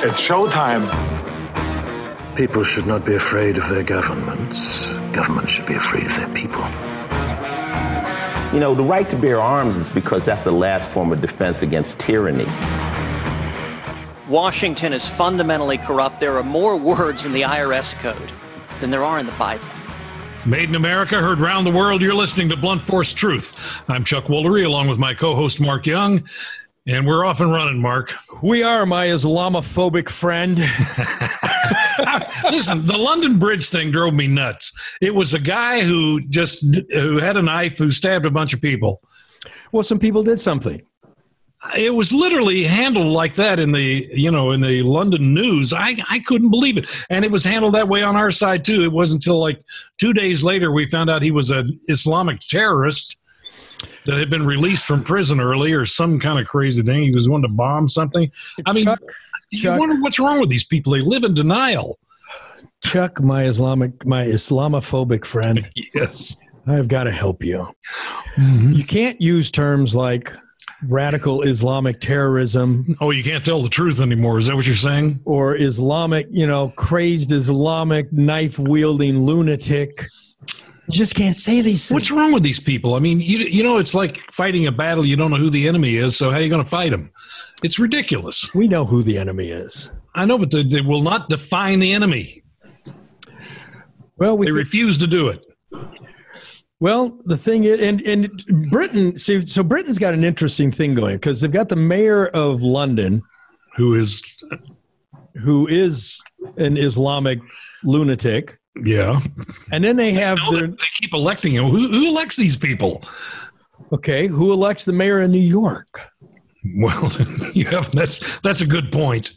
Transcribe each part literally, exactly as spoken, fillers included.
It's showtime. People should not be afraid of their governments. Governments should be afraid of their people. You know, the right to bear arms is because that's the last form of defense against tyranny. Washington is fundamentally corrupt. There are more words in the I R S code than there are in the Bible. Made in America, heard round the world. You're listening to Blunt Force Truth. I'm Chuck Woolery, along with my co-host Mark Young, and we're off and running, Mark. We are, my Islamophobic friend. Listen, the London Bridge thing drove me nuts. It was a guy who just who had a knife who stabbed a bunch of people. Well, some people did something. It was literally handled like that in the, you know, in the London news. I, I couldn't believe it. And it was handled that way on our side, too. It wasn't until like two days later we found out he was an Islamic terrorist that had been released from prison early or some kind of crazy thing. He was wanting to bomb something. I mean, Chuck, you Chuck, wonder what's wrong with these people. They live in denial. Chuck, my Islamic, my Islamophobic friend. Yes. I've got to help you. Mm-hmm. You can't use terms like radical Islamic terrorism. Oh, you can't tell the truth anymore. Is that what you're saying? Or Islamic, you know, crazed Islamic knife-wielding lunatic. You just can't say these things. What's wrong with these people? I mean, you, you know, it's like fighting a battle. You don't know who the enemy is, so how are you going to fight them? It's ridiculous. We know who the enemy is. I know, but they, they will not define the enemy. Well, we They th- refuse to do it. Well, the thing is, and, and Britain, see, so Britain's got an interesting thing going because they've got the mayor of London, Who is, who is an Islamic lunatic. yeah. And then they have No, they, their, they keep electing him. Who, who elects these people? okay, who elects the mayor of New York? Well, you have, that's that's a good point.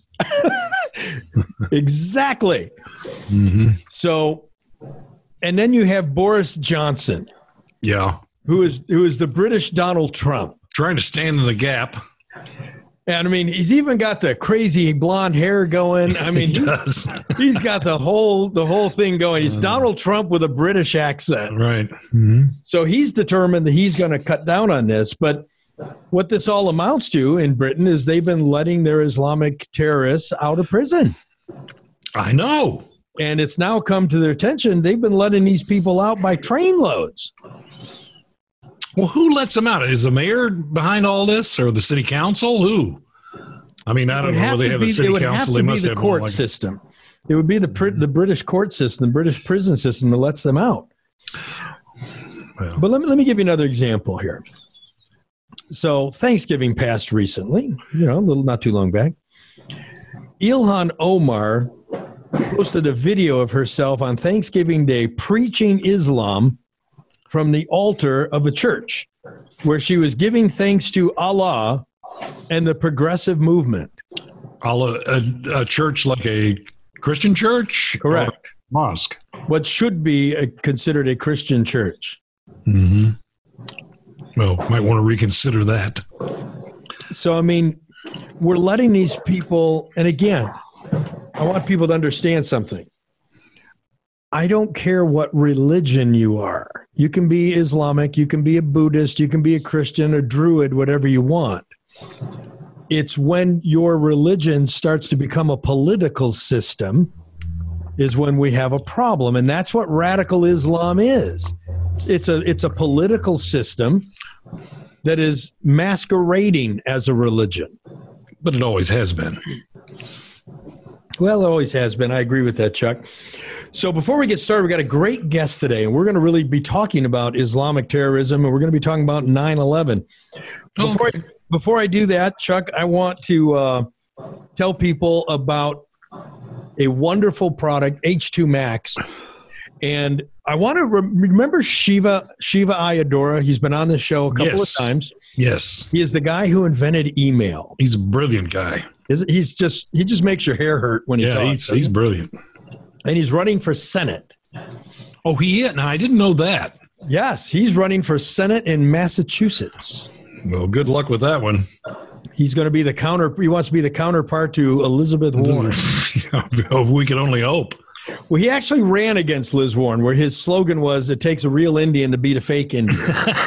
Exactly. Mm-hmm. So, and then you have Boris Johnson, Yeah. who is who is the British Donald Trump. Trying to stand in the gap. And I mean, he's even got the crazy blonde hair going. I mean, He he's, does. he's got the whole the whole thing going. He's Donald Trump with a British accent. Right. Mm-hmm. So he's determined that he's going to cut down on this. But what this all amounts to in Britain is they've been letting their Islamic terrorists out of prison. I know. And it's now come to their attention. They've been letting these people out by train loads. Well, who lets them out? Is the mayor behind all this or the city council? Who? I mean, I It don't would know. have They to have be, a it city would have council. to They be must the have one court like- system. It would be the pr- the British court system, the British prison system that lets them out. Well, But let me let me give you another example here. So Thanksgiving passed recently, you know, a little not too long back. Ilhan Omar posted a video of herself on Thanksgiving Day preaching Islam from the altar of a church where she was giving thanks to Allah and the progressive movement. Allah, a, a church like a Christian church? Correct. Or mosque. What should be a, considered a Christian church. Mm-hmm. Well, might want to reconsider that. So, I mean, we're letting these people, and again, I want people to understand something. I don't care what religion you are. You can be Islamic, you can be a Buddhist, you can be a Christian, a Druid, whatever you want. It's when your religion starts to become a political system is when we have a problem. And that's what radical Islam is. It's a, it's a political system that is masquerading as a religion. But it always has been. Well, it always has been. I agree with that, Chuck. So before we get started, we got a great guest today, and we're going to really be talking about Islamic terrorism, and we're going to be talking about nine eleven. Before, Okay. I, before I do that, Chuck, I want to uh, tell people about a wonderful product, H two Max. And I want to re- remember Shiva Shiva Ayadura. He's been on the show a couple Yes. of times. Yes. He is the guy who invented email. He's a brilliant guy. Is- He's just he just makes your hair hurt when he Yeah, talks. he's, he's brilliant. And he's running for Senate. Oh, he is? Now, I didn't know that. Yes, he's running for Senate in Massachusetts. Well, good luck with that one. He's going to be the counter. He wants to be the counterpart to Elizabeth Warren. We can only hope. Well, he actually ran against Liz Warren, where his slogan was, "It takes a real Indian to beat a fake Indian."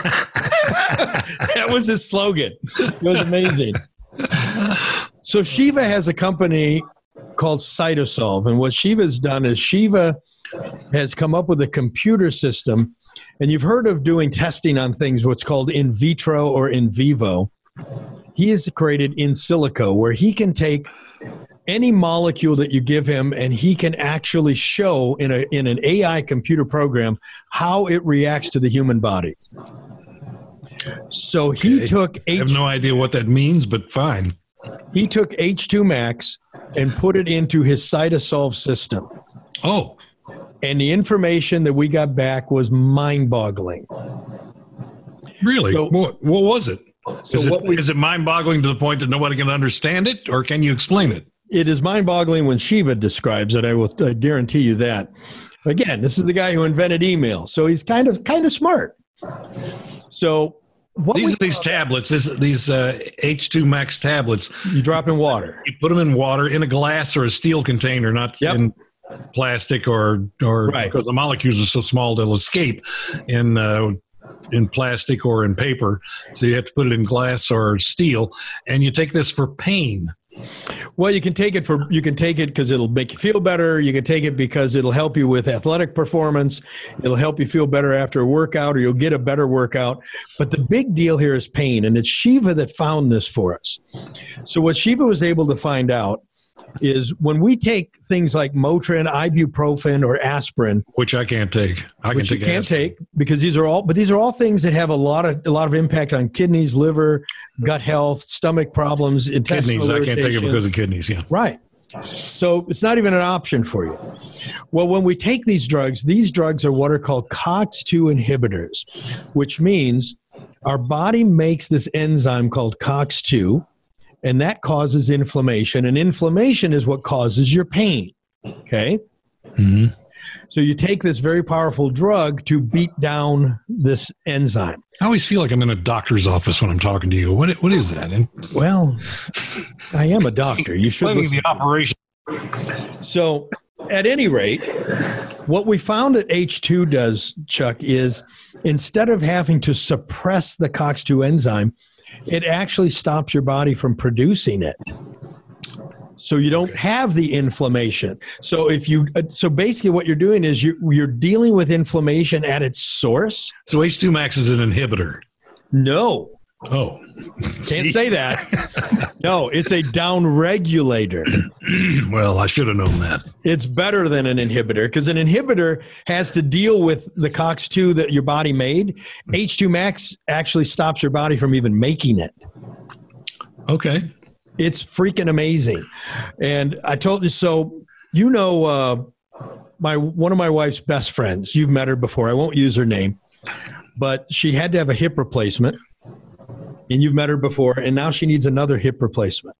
That was his slogan. It was amazing. So Shiva has a company called Cytosolve. And what Shiva's done is Shiva has come up with a computer system, and you've heard of doing testing on things, what's called in vitro or in vivo. He has created in silico, where he can take any molecule that you give him, and he can actually show in a in an A I computer program how it reacts to the human body. So he Okay. took I have H, no idea what that means, but fine. he took H two Max and put it into his Cytosolve system. Oh, And the information that we got back was mind-boggling. really? So- what, what was it? So Is it, what we- is it mind-boggling to the point that nobody can understand it, or can you explain it? It is mind-boggling when Shiva describes it. I will uh, guarantee you that. Again, this is the guy who invented email, so he's kind of kind of smart. So what These we, are these tablets, this, these uh, H two Max tablets. you drop in water. You put them in water in a glass or a steel container, not Yep. in plastic or or Right. because the molecules are so small they'll escape in uh, in plastic or in paper. So you have to put it in glass or steel, and you take this for pain. Well, you can take it for you can take it because it'll make you feel better. You can take it because it'll help you with athletic performance. It'll help you feel better after a workout, or you'll get a better workout. But the big deal here is pain, and it's Shiva that found this for us. So what Shiva was able to find out is when we take things like Motrin, ibuprofen, or aspirin, Which I can't take. I which can you take can't aspirin. take because these are all, but these are all things that have a lot of a lot of impact on kidneys, liver, gut health, stomach problems, intestinal Kidneys. I can't take it irritation. because of kidneys. Yeah. Right. So it's not even an option for you. Well, when we take these drugs, these drugs are what are called COX two inhibitors, which means our body makes this enzyme called COX two, and that causes inflammation. And inflammation is what causes your pain. Okay? hmm So you take this very powerful drug to beat down this enzyme. I always feel like I'm in a doctor's office when I'm talking to you. What What is that? And Well, I am a doctor. You should explaining listen. the operation. So, at any rate, what we found that H two does, Chuck, is instead of having to suppress the COX two enzyme, it actually stops your body from producing it. So you don't have the inflammation. So if you, uh, so basically what you're doing is you, you're dealing with inflammation at its source. So H two Max is an inhibitor. No, Oh, can't say that. No, it's a down regulator. Well, I should have known that. It's better than an inhibitor because an inhibitor has to deal with the COX two that your body made. H two Max actually stops your body from even making it. Okay. It's freaking amazing. And I told you, so you know, uh, my one of my wife's best friends, you've met her before. I won't use her name, but she had to have a hip replacement. And you've met her before, and now she needs another hip replacement.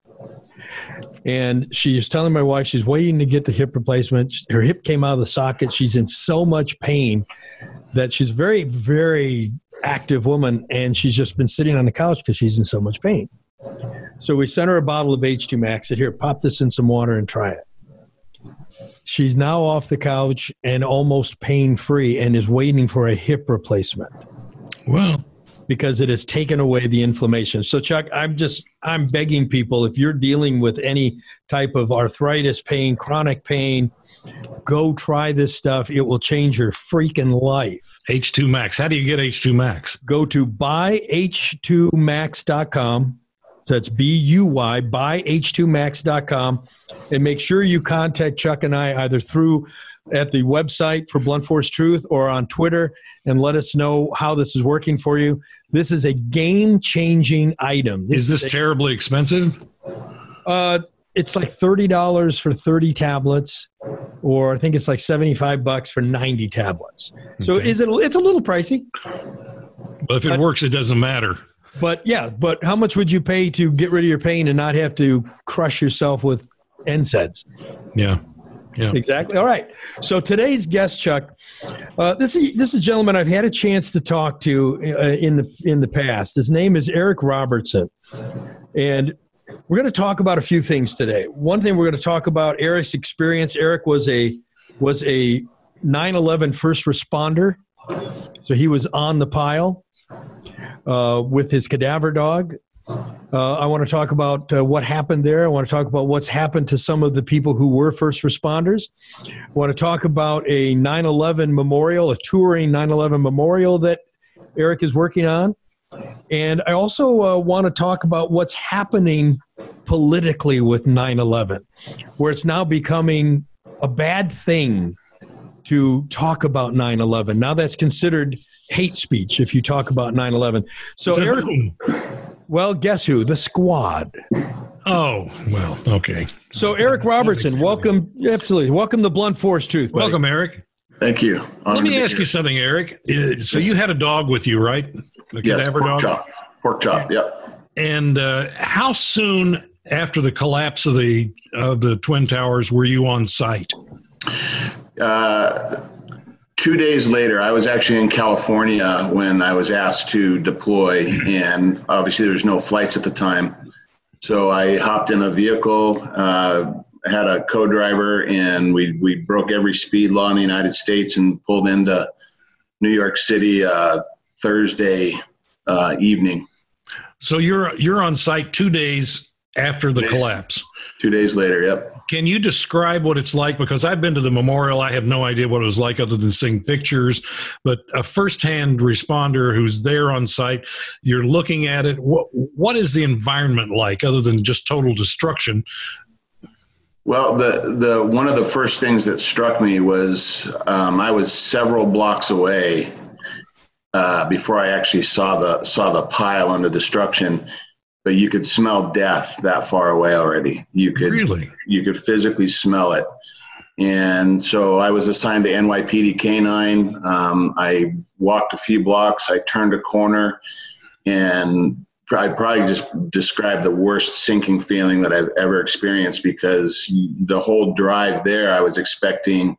And she's telling my wife she's waiting to get the hip replacement. Her hip came out of the socket. She's in so much pain that she's a very, very active woman, and she's just been sitting on the couch because she's in so much pain. So we sent her a bottle of H two Max. Said, here, pop this in some water and try it. She's now off the couch and almost pain-free and is waiting for a hip replacement Well, because it has taken away the inflammation. So, Chuck, I'm just, I'm begging people, if you're dealing with any type of arthritis pain, chronic pain, go try this stuff. It will change your freaking life. H two Max. How do you get H two Max? Go to buy H two max dot com. So that's B U Y, buy H two max dot com. And make sure you contact Chuck and I either through at the website for Blunt Force Truth or on Twitter and let us know how this is working for you. This is a game-changing item. Is this a- terribly expensive? Uh, it's like thirty dollars for thirty tablets, or I think it's like seventy-five bucks for ninety tablets. So Okay. is it? It's a little pricey, But if it works, it doesn't matter. but yeah. But how much would you pay to get rid of your pain and not have to crush yourself with N SAIDs? Yeah. Yeah. Exactly. All right. So today's guest, Chuck, uh, this is this is a gentleman I've had a chance to talk to uh, in the in the past. His name is Eric Robertson, and we're going to talk about a few things today. One thing we're going to talk about Eric's experience. Eric was a was a nine eleven first responder, so he was on the pile uh, with his cadaver dog. Uh, I want to talk about uh, what happened there. I want to talk about what's happened to some of the people who were first responders. I want to talk about a nine eleven memorial, a touring nine eleven memorial that Eric is working on. And I also uh, want to talk about what's happening politically with nine eleven, where it's now becoming a bad thing to talk about nine eleven. Now that's considered hate speech if you talk about nine eleven. So, Eric, well, guess who? The Squad. Oh, well, okay. So, Eric Robertson, welcome. Absolutely. Welcome to Blunt Force Truth. buddy. Welcome, Eric. Thank you. Honored Let me to ask be you something, Eric. Uh, So you had a dog with you, right? A Yes, cadaver pork dog? chop. Pork chop, yep. And uh, how soon after the collapse of the of the Twin Towers were you on site? Uh, two days later, I was actually in California when I was asked to deploy, and obviously there was no flights at the time. So I hopped in a vehicle, uh, had a co-driver, and we we broke every speed law in the United States and pulled into New York City uh, Thursday uh, evening. So you're you're on site two days after the Days. collapse. Two days later, yep. Can you describe what it's like? Because I've been to the memorial. I have no idea what it was like other than seeing pictures. But a firsthand responder who's there on site, you're looking at it. What, what is the environment like other than just total destruction? Well, the, the one of the first things that struck me was um, I was several blocks away uh, before I actually saw the saw the pile and the destruction. But you could smell death that far away already. You could Really? you could physically smell it. And so I was assigned to N Y P D K nine. Um, I walked a few blocks. I turned a corner, and I probably just described the worst sinking feeling that I've ever experienced, because the whole drive there, I was expecting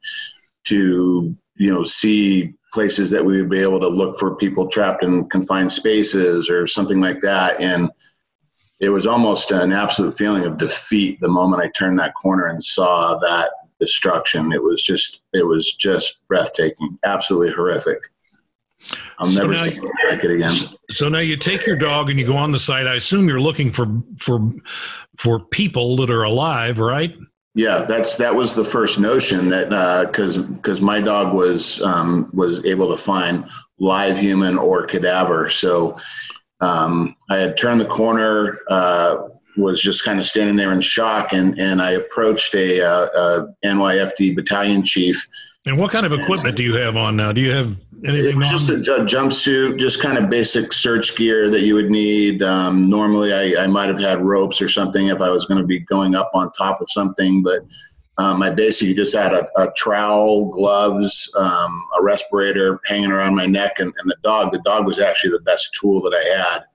to, you know, see places that we would be able to look for people trapped in confined spaces or something like that. And it was almost an absolute feeling of defeat the moment I turned that corner and saw that destruction. It was just, it was just breathtaking, absolutely horrific. I'll So never now see you- anything like it again. So now you take your dog and you go on the site. I assume you're looking for for for people that are alive, right? Yeah, that's that was the first notion, that because uh, because my dog was um, was able to find live human or cadaver. So um, I had turned the corner, uh, was just kind of standing there in shock, and and I approached a, uh, a N Y F D battalion chief. And what kind of equipment do you have on now? Do you have anything It was on? just a, a jumpsuit, just kind of basic search gear that you would need. Um, normally, I, I might have had ropes or something if I was going to be going up on top of something, but um, I basically just had a, a trowel, gloves, um, a respirator hanging around my neck, and, and the dog. The dog was actually the best tool that I had.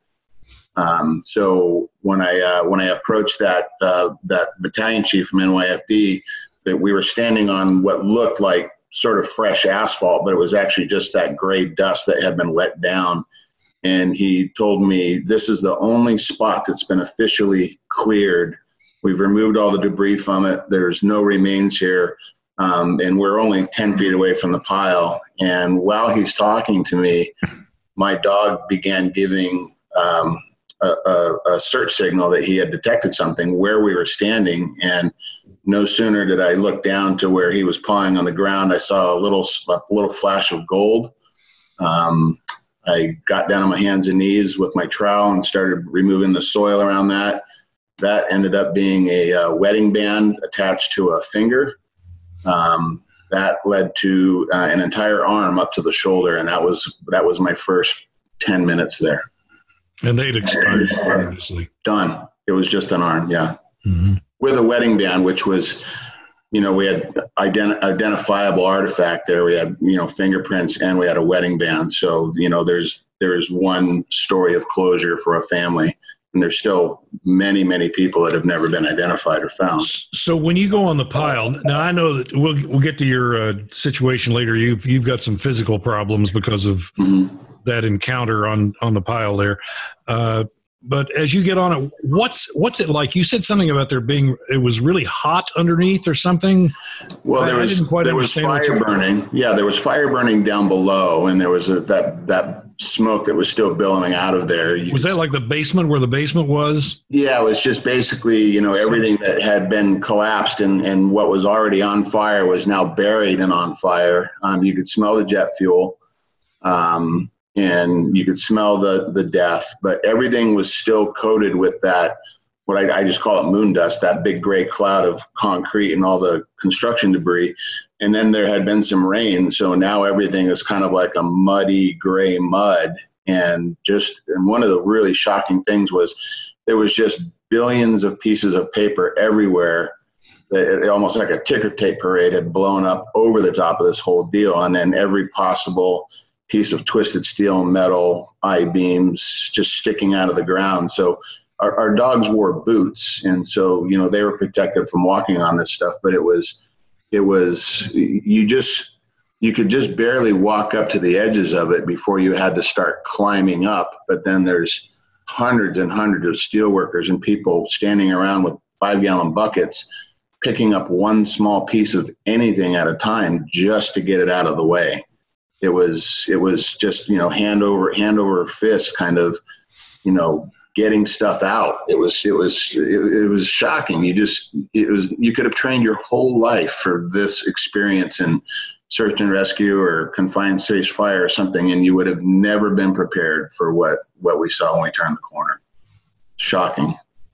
Um, so when I uh, when I approached that uh, that battalion chief from N Y F D, that we were standing on what looked like sort of fresh asphalt, but it was actually just that gray dust that had been wet down. And he told me, this is the only spot that's been officially cleared. We've removed all the debris from it. There's no remains here. Um, and we're only ten feet away from the pile. And while he's talking to me, my dog began giving um, a, a, a search signal that he had detected something where we were standing. And no sooner did I look down to where he was pawing on the ground, I saw a little a little flash of gold. Um, I got down on my hands and knees with my trowel and started removing the soil around that. That ended up being a, uh wedding band attached to a finger. Um, that led to uh, an entire arm up to the shoulder, and that was that was my first ten minutes there. And they'd expired, obviously. Done. It was just an arm, yeah. Mm-hmm. With a wedding band, which was, you know, we had ident- identifiable artifact there. We had, you know, fingerprints, and we had a wedding band. So, you know, there's there's one story of closure for a family, and there's still many, many people that have never been identified or found. So when you go on the pile, now I know that we'll we'll get to your uh, situation later. You've you've got some physical problems because of Mm-hmm. that encounter on on the pile there. Uh, But as you get on it, what's what's it like? You said something about there being, it was really hot underneath or something. Well, there I, was I didn't quite there was understand what fire you- burning. Yeah, there was fire burning down below, and there was a, that that smoke that was still billowing out of there. You was that like the basement where the basement was? Yeah, it was just basically, you know, everything that had been collapsed and, and what was already on fire was now buried and on fire. Um, you could smell the jet fuel, um, and you could smell the, the death, but everything was still coated with that, what I, I just call it moon dust, that big gray cloud of concrete and all the construction debris. And then there had been some rain, so now everything is kind of like a muddy gray mud. And just, and one of the really shocking things was there was just billions of pieces of paper everywhere. It, it, almost like a ticker tape parade had blown up over the top of this whole deal. And then every possible piece of twisted steel, metal, I-beams just sticking out of the ground. So our, our dogs wore boots, and so, you know, they were protected from walking on this stuff, but it was, it was, you just, you could just barely walk up to the edges of it before you had to start climbing up. But then there's hundreds and hundreds of steel workers and people standing around with five gallon buckets, picking up one small piece of anything at a time just to get it out of the way. It was, it was just, you know, hand over, hand over fist kind of, you know, getting stuff out. It was, it was, it, it was shocking. You just, it was, you could have trained your whole life for this experience in search and rescue or confined space fire or something, and you would have never been prepared for what, what we saw when we turned the corner. Shocking.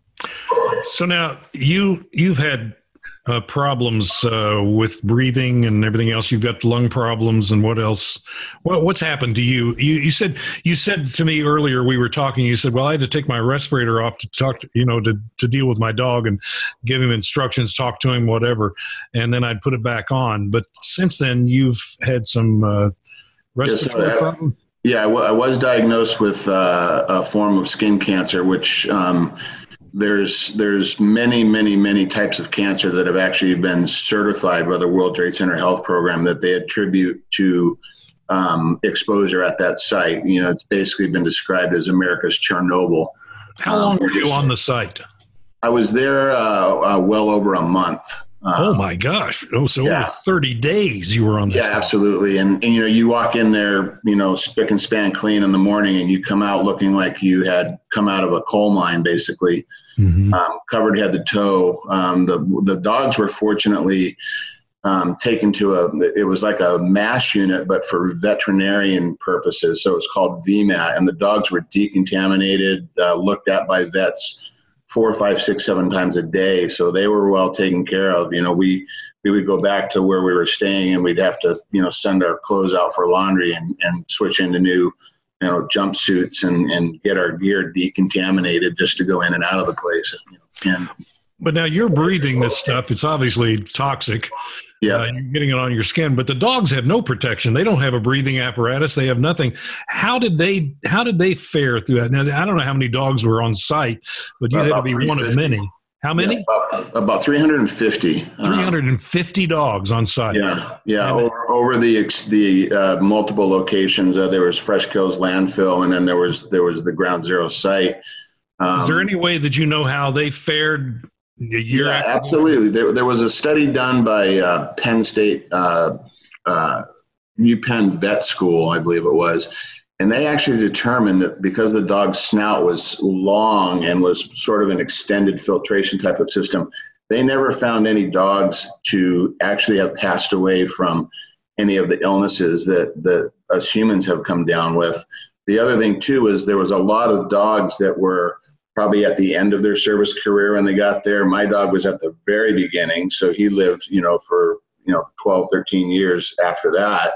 So now you, you've had uh, problems uh, with breathing and everything else. You've got lung problems and what else? What, what's happened to you? You you said you said to me earlier, we were talking, you said, well, I had to take my respirator off to talk, to, you know, to, to deal with my dog and give him instructions, talk to him, whatever. And then I'd put it back on. But since then you've had some uh, respiratory yes, problems. Yeah, I, w- I was diagnosed with uh, a form of skin cancer, which um, there's there's many, many, many types of cancer that have actually been certified by the World Trade Center Health Program that they attribute to um, exposure at that site. You know, it's basically been described as America's Chernobyl. How long um, were you on the site? I was there uh, uh, well over a month. Um, oh my gosh. Oh, so yeah. over thirty days you were on this. Yeah, thing. absolutely. And, and, you know, you walk in there, you know, spick and span clean in the morning, and you come out looking like you had come out of a coal mine, basically, mm-hmm. um, covered head to toe. Um, the, the dogs were fortunately um, taken to a, it was like a MASH unit, but for veterinarian purposes. So it's called V MAT, and the dogs were decontaminated, uh, looked at by vets four, five, six, seven times a day. So they were well taken care of. You know, we, we would go back to where we were staying, and we'd have to, you know, send our clothes out for laundry and, and switch into new, you know, jumpsuits and, and get our gear decontaminated just to go in and out of the place. And, but now you're breathing this stuff. It's obviously toxic. Yeah. Uh, you're getting it on your skin, but the dogs have no protection. They don't have a breathing apparatus. They have nothing. How did they, how did they fare through that? Now, I don't know how many dogs were on site, but you about had to be one of many. How many? Yeah, about, about three hundred fifty. three hundred fifty um, dogs on site. Yeah. Yeah. Over, over the, the uh, multiple locations, uh, there was Fresh Kills landfill, and then there was, there was the Ground Zero site. Um, Is there any way that you know how they fared a year yeah, after? Absolutely. There, there was a study done by uh, Penn State, uh, uh, UPenn Vet School, I believe it was. And they actually determined that because the dog's snout was long and was sort of an extended filtration type of system, they never found any dogs to actually have passed away from any of the illnesses that, that us humans have come down with. The other thing, too, is there was a lot of dogs that were probably at the end of their service career when they got there. My dog was at the very beginning, so he lived, you know, for, you know, twelve, thirteen years after that.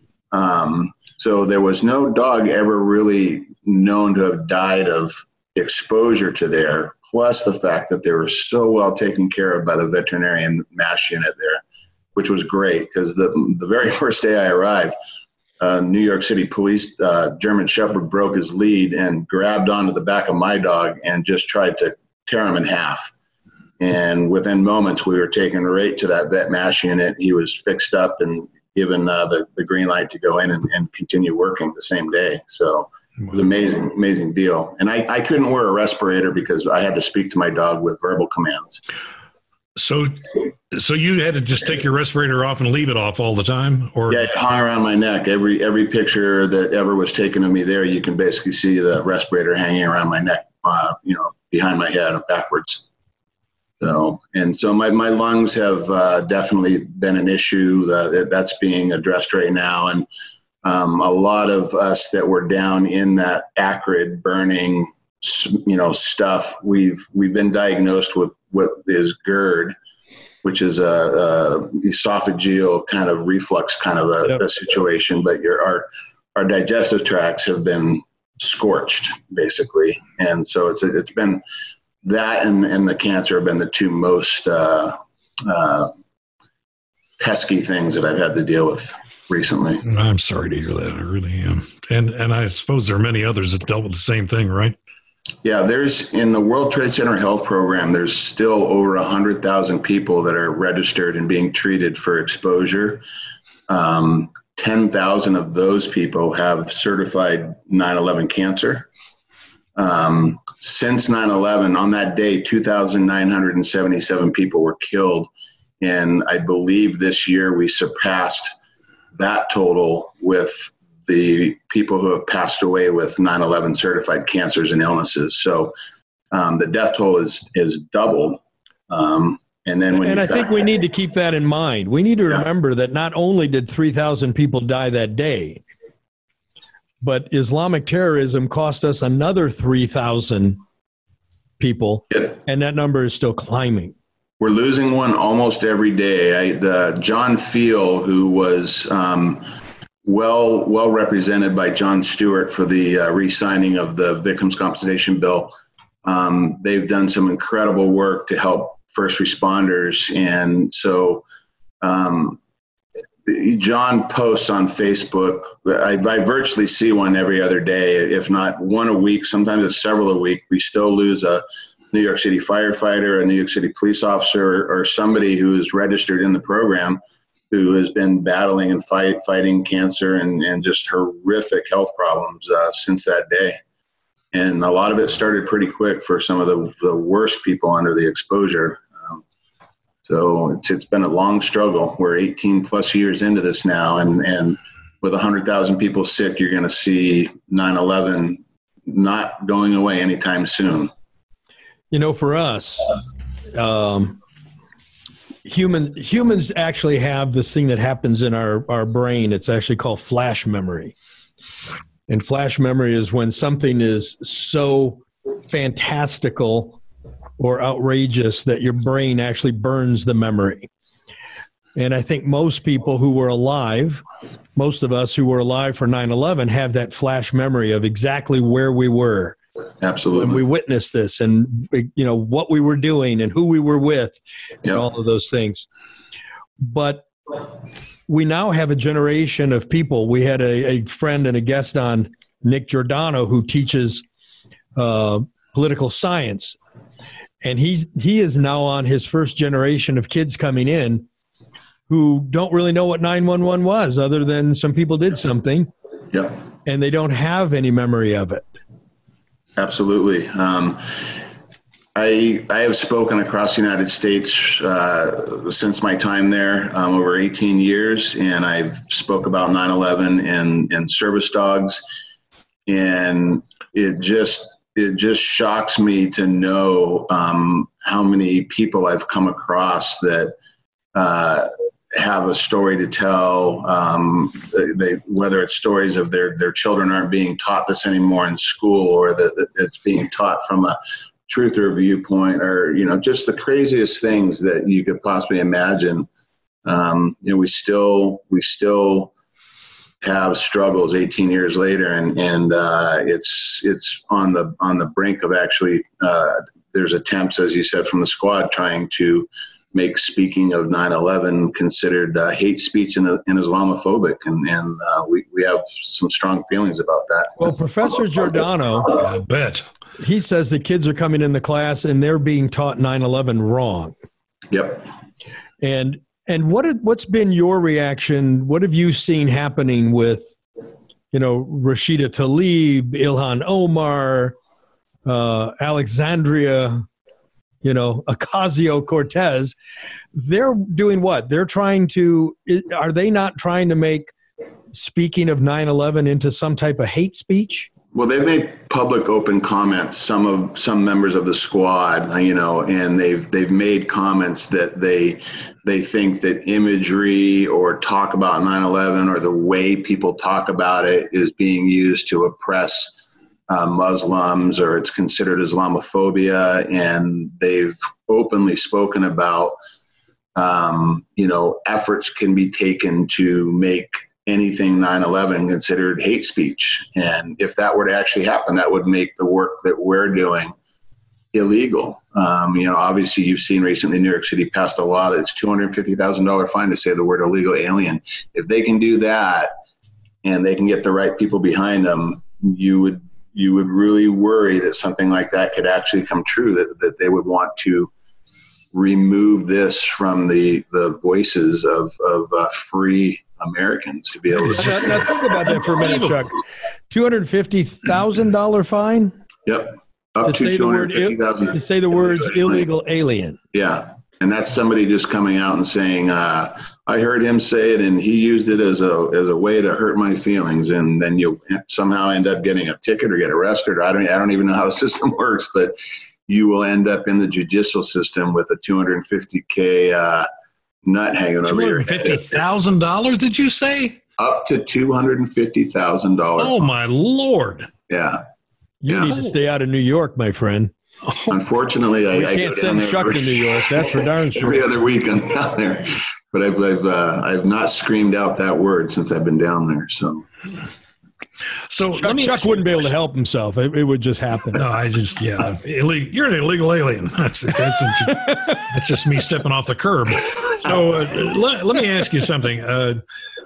Um, so there was no dog ever really known to have died of exposure to there, plus the fact that they were so well taken care of by the veterinarian MASH unit there, which was great because the, the very first day I arrived, Uh, New York City police, uh, German Shepherd broke his lead and grabbed onto the back of my dog and just tried to tear him in half. And within moments, we were taken right to that vet MASH unit. He was fixed up and given uh, the, the green light to go in and, and continue working the same day. So it was an amazing, amazing deal. And I, I couldn't wear a respirator because I had to speak to my dog with verbal commands. So, so you had to just take your respirator off and leave it off all the time, or Yeah, it hung around my neck. Every every picture that ever was taken of me there, you can basically see the respirator hanging around my neck, uh, you know, behind my head and backwards. So, and so my, my lungs have uh, definitely been an issue uh, that's being addressed right now. And um, a lot of us that were down in that acrid burning, you know, stuff, we've, we've been diagnosed with what is GERD, which is a, a esophageal kind of reflux kind of a, Yep. a situation, but your, our, our digestive tracts have been scorched basically. And so it's, it's been, that and, and the cancer have been the two most uh, uh, pesky things that I've had to deal with recently. I'm sorry to hear that. I really am. And and I suppose there are many others that dealt with the same thing, right? Yeah, there's in the World Trade Center Health Program, there's still over one hundred thousand people that are registered and being treated for exposure. Um, ten thousand of those people have certified nine eleven cancer. Um, since nine eleven, on that day, two thousand nine hundred seventy-seven people were killed. And I believe this year we surpassed that total with the people who have passed away with nine eleven certified cancers and illnesses. So um, the death toll is, is doubled. Um, and then when and you I think we need to keep that in mind. We need to Yeah. remember that not only did three thousand people die that day, but Islamic terrorism cost us another three thousand people, Yeah. and that number is still climbing. We're losing one almost every day. I, the John Feel, who was um, well well represented by Jon Stewart for the uh, re-signing of the Victims' Compensation Bill, um, they've done some incredible work to help first responders. And so um, John posts on Facebook. I, I virtually see one every other day, if not one a week. Sometimes it's several a week. We still lose a New York City firefighter, a New York City police officer, or somebody who is registered in the program who has been battling and fight, fighting cancer and, and just horrific health problems uh, since that day. And a lot of it started pretty quick for some of the, the worst people under the exposure. Um, so it's, it's been a long struggle. We're eighteen plus years into this now. And, and with one hundred thousand people sick, you're going to see nine eleven not going away anytime soon. You know, for us, um, human humans actually have this thing that happens in our, our brain. It's actually called flash memory. And flash memory is when something is so fantastical or outrageous that your brain actually burns the memory. And I think most people who were alive, most of us who were alive for nine eleven, have that flash memory of exactly where we were. Absolutely. And we witnessed this and, you know, what we were doing and who we were with and Yep. all of those things. But we now have a generation of people. We had a, a friend and a guest on, Nick Giordano, who teaches uh, political science. And he's he is now on his first generation of kids coming in who don't really know what nine one one was, other than some people did something, Yeah, and they don't have any memory of it. absolutely. Um, I I have spoken across the United States uh, since my time there, um, over eighteen years, and I've spoke about nine eleven and, and service dogs, and it just it just shocks me to know um, how many people I've come across that uh, have a story to tell. Um, they, whether it's stories of their their children aren't being taught this anymore in school, or that, that it's being taught from a truth or viewpoint, or you know, just the craziest things that you could possibly imagine. Um, you know, we still we still have struggles eighteen years later, and and uh, it's it's on the on the brink of actually. Uh, there's attempts, as you said, from the squad trying to make speaking of nine eleven considered uh, hate speech and, and Islamophobic, and and uh, we we have some strong feelings about that. Well, Professor Giordano, I bet. he says the kids are coming in the class and they're being taught nine eleven wrong. Yep. And and what what's been your reaction? What have you seen happening with, you know, Rashida Tlaib, Ilhan Omar, uh, Alexandria, you know, Ocasio-Cortez. They're doing what? They're trying to, are they not trying to make speaking of nine eleven into some type of hate speech? Well, they've made public open comments, some of some members of the squad, you know, and they've they've made comments that they they think that imagery or talk about nine eleven or the way people talk about it is being used to oppress uh, Muslims, or it's considered Islamophobia. And they've openly spoken about, um, you know, efforts can be taken to make anything nine eleven considered hate speech. And if that were to actually happen, that would make the work that we're doing illegal. Um, you know, obviously you've seen recently New York City passed a law that's two hundred fifty thousand dollars fine to say the word illegal alien. If they can do that and they can get the right people behind them, you would you would really worry that something like that could actually come true, that, that they would want to remove this from the, the voices of, of uh, free Americans to be able to. Now, now think about that for a minute, Chuck. two hundred fifty thousand dollars fine? Yep. Up to, to say the word, to say the words illegal alien. Yeah. And that's somebody just coming out and saying, uh, I heard him say it and he used it as a as a way to hurt my feelings. And then you somehow end up getting a ticket or get arrested. Or I don't I don't even know how the system works, but you will end up in the judicial system with a two hundred fifty K uh, nut hanging over your head. two hundred fifty thousand dollars, did you say? Up to two hundred fifty thousand dollars. Oh, my Lord. Yeah. You yeah. need to stay out of New York, my friend. Unfortunately, I, we I can't send Chuck every, to New York. That's for darn sure. Every other weekend down there. But I've I've, uh, I've not screamed out that word since I've been down there. So, so Chuck, let me Chuck wouldn't be able to help himself. It, it would just happen. No, I just, yeah. Illegal, you're an illegal alien. That's, that's, that's just me stepping off the curb. So uh, let, let me ask you something. Uh,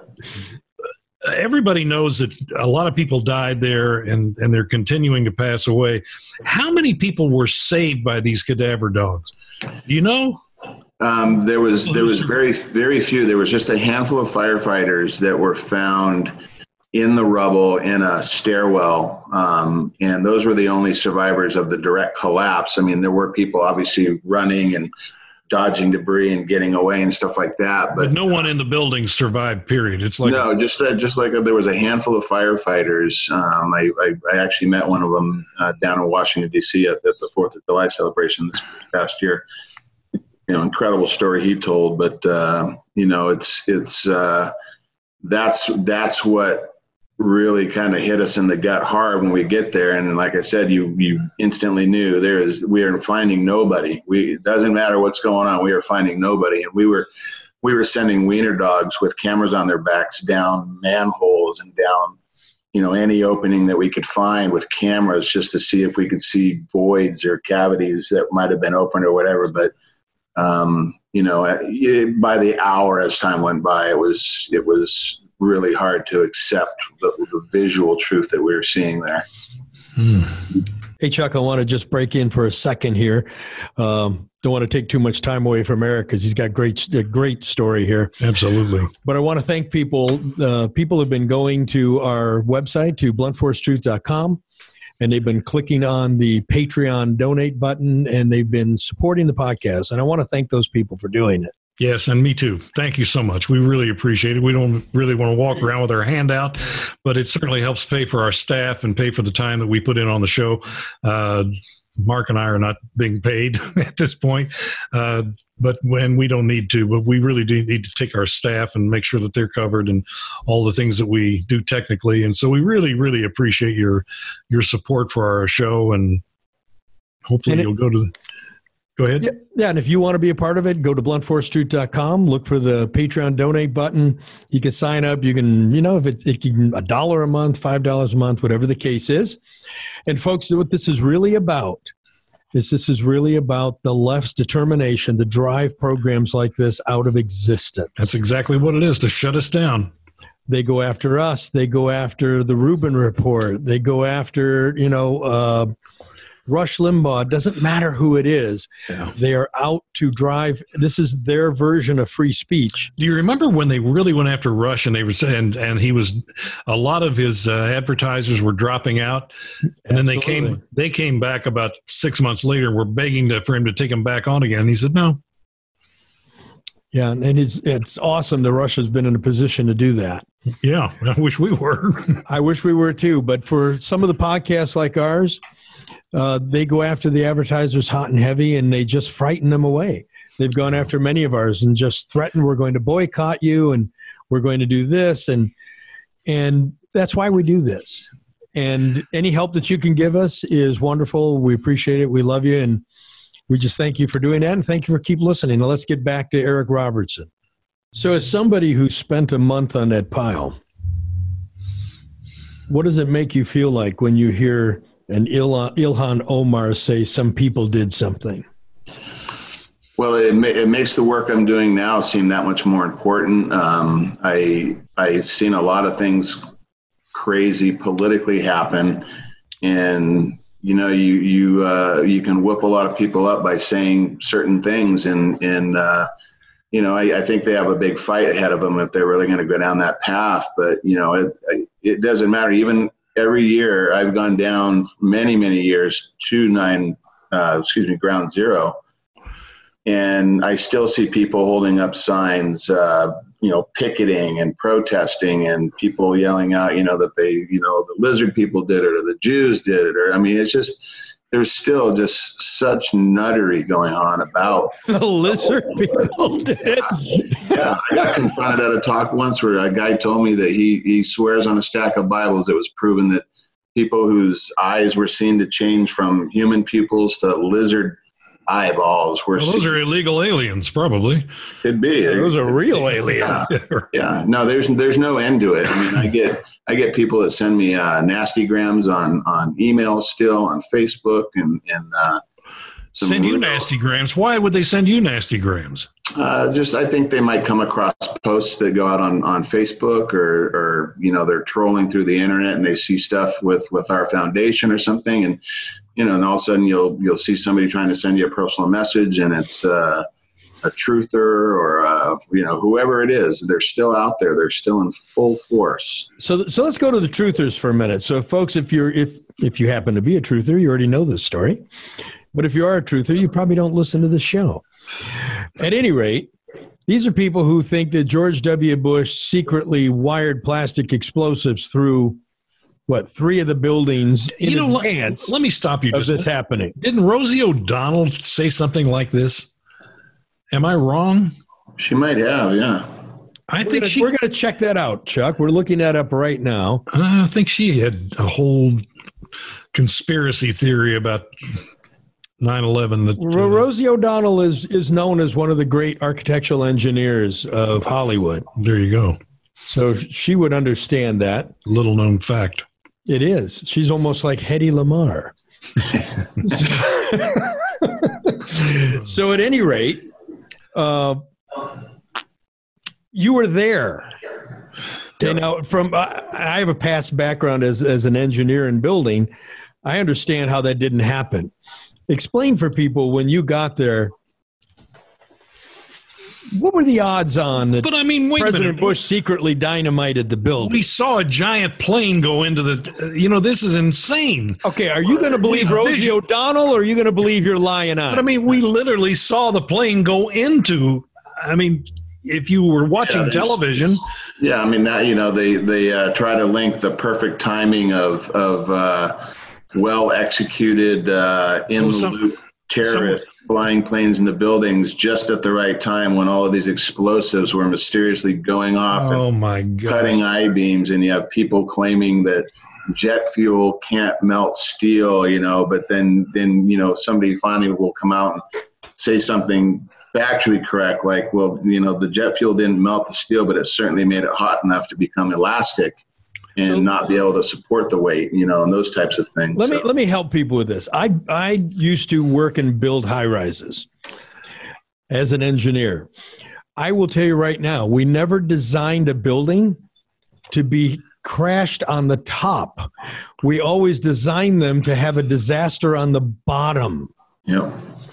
everybody knows that a lot of people died there and, and they're continuing to pass away. How many people were saved by these cadaver dogs? Do you know? Um, there was there was very, very few. There was just a handful of firefighters that were found in the rubble in a stairwell. Um, and those were the only survivors of the direct collapse. I mean, there were people obviously running and dodging debris and getting away and stuff like that. But, but no one in the building survived, period. It's like no, just uh, just like uh, there was a handful of firefighters. Um, I, I, I actually met one of them uh, down in Washington, D C at, at the fourth of July celebration this past year. You know, incredible story he told, but uh, you know, it's it's uh, that's that's what really kind of hit us in the gut hard when we get there. And like I said, you you instantly knew there is we are finding nobody. We it doesn't matter what's going on, we are finding nobody. And we were we were sending wiener dogs with cameras on their backs down manholes and down, you know, any opening that we could find with cameras just to see if we could see voids or cavities that might have been opened or whatever. But um, you know, by the hour as time went by, it was it was really hard to accept the, the visual truth that we were seeing there. Hmm. Hey, Chuck, I want to just break in for a second here. Um, don't want to take too much time away from Eric because he's got great, a great story here. Absolutely. But I want to thank people. Uh, people have been going to our website, to blunt force truth dot com, and they've been clicking on the Patreon donate button, and they've been supporting the podcast. And I want to thank those people for doing it. Yes, and me too. Thank you so much. We really appreciate it. We don't really want to walk around with our hand out, but it certainly helps pay for our staff and pay for the time that we put in on the show. Uh, Mark and I are not being paid at this point, uh, but when we don't need to, but we really do need to take our staff and make sure that they're covered and all the things that we do technically. And so we really, really appreciate your your support for our show, and hopefully and it, you'll go to the Go ahead. Yeah, yeah, and if you want to be a part of it, go to blunt force truth dot com, look for the Patreon donate button. You can sign up. You can, you know, if it's it can, a dollar a month, five dollars a month, whatever the case is. And folks, what this is really about is this is really about the left's determination to drive programs like this out of existence. That's exactly what it is, to shut us down. They go after us. They go after the Rubin Report. They go after, you know, uh, Rush Limbaugh, doesn't matter who it is. Yeah. They are out to drive. This is their version of free speech. Do you remember when they really went after Rush and they were and and he was a lot of his uh, advertisers were dropping out, and then they Absolutely. came they came back about six months later and were begging to, for him to take them back on again. And he said no. Yeah, and it's it's awesome that Rush has been in a position to do that. Yeah, I wish we were. I wish we were too, but for some of the podcasts like ours, uh, they go after the advertisers hot and heavy, and they just frighten them away. They've gone after many of ours and just threatened, we're going to boycott you, and we're going to do this, and and that's why we do this. And any help that you can give us is wonderful. We appreciate it. We love you, and we just thank you for doing that, and thank you for keep listening. Now let's get back to Eric Robertson. So as somebody who spent a month on that pile, what does it make you feel like when you hear an Il- Ilhan Omar say some people did something? Well, it, ma- it makes the work I'm doing now seem that much more important. Um, I, I've seen a lot of things crazy politically happen, and you know, you you uh, you can whip a lot of people up by saying certain things, and and uh, you know, I, I think they have a big fight ahead of them if they're really going to go down that path. But you know, it it doesn't matter. Even every year, I've gone down many many years to nine, uh, excuse me, ground zero, and I still see people holding up signs, uh, you know, picketing and protesting, and people yelling out, you know, that they, you know, the lizard people did it or the Jews did it, or I mean, it's just. There's still just such nuttery going on about The lizard people did. Yeah, I got confronted at a talk once where a guy told me that he, he swears on a stack of Bibles it was proven that people whose eyes were seen to change from human pupils to lizard eyeballs were Well, those seen. are illegal aliens, probably. Could be. Those are real aliens. Yeah. Yeah, no, there's there's no end to it. I mean, I get I get people that send me uh, nasty grams on on email still on Facebook and and uh, some Send you real- nasty grams. Why would they send you nasty grams? Uh, just I think they might come across posts that go out on, on Facebook or or you know they're trolling through the internet and they see stuff with, with our foundation or something, and you know and all of a sudden you'll you'll see somebody trying to send you a personal message, and it's uh, a truther or uh, you know whoever it is. They're still out there. They're still in full force. So, so let's go to the truthers for a minute. So, folks, if you're if if you happen to be a truther, you already know this story. But if you are a truther, you probably don't listen to the show. At any rate, these are people who think that George W. Bush secretly wired plastic explosives through, what, three of the buildings in You know, let, advance let me stop you of just this happening. Didn't Rosie O'Donnell say something like this? Am I wrong? She might have, yeah. I We're think gonna, she. we're going to check that out, Chuck. We're looking that up right now. I think she had a whole conspiracy theory about nine eleven. That Ro- uh, Rosie O'Donnell is is known as one of the great architectural engineers of Hollywood. there you go. So she would understand that. Little known fact. It is. She's almost like Hedy Lamarr. So at any rate, uh, you were there. Okay, now, from I I have a past background as, as an engineer in building. I understand how that didn't happen. Explain for people when you got there, what were the odds on that But I mean, wait a President minute. Bush secretly dynamited the building? We saw a giant plane go into the. You know, this is insane. Okay, are you going to believe Yeah, Rosie vision. O'Donnell, or are you going to believe you're lying on? But I mean, we literally saw the plane go into. I mean, if you were watching Yeah, there's- television, Yeah, I mean that you know they they uh, try to link the perfect timing of of uh, well executed uh, in Well, the some- loop terrorists flying planes into buildings just at the right time when all of these explosives were mysteriously going off oh and my god, cutting I beams, and you have people claiming that jet fuel can't melt steel, you know, but then then you know somebody finally will come out and say something factually correct, like, well, you know, the jet fuel didn't melt the steel, but it certainly made it hot enough to become elastic and So- not be able to support the weight, you know, and those types of things. Let me So- let me help people with this. I I used to work and build high rises as an engineer. I will tell you right now, we never designed a building to be crashed on the top. We always designed them to have a disaster on the bottom. Yep.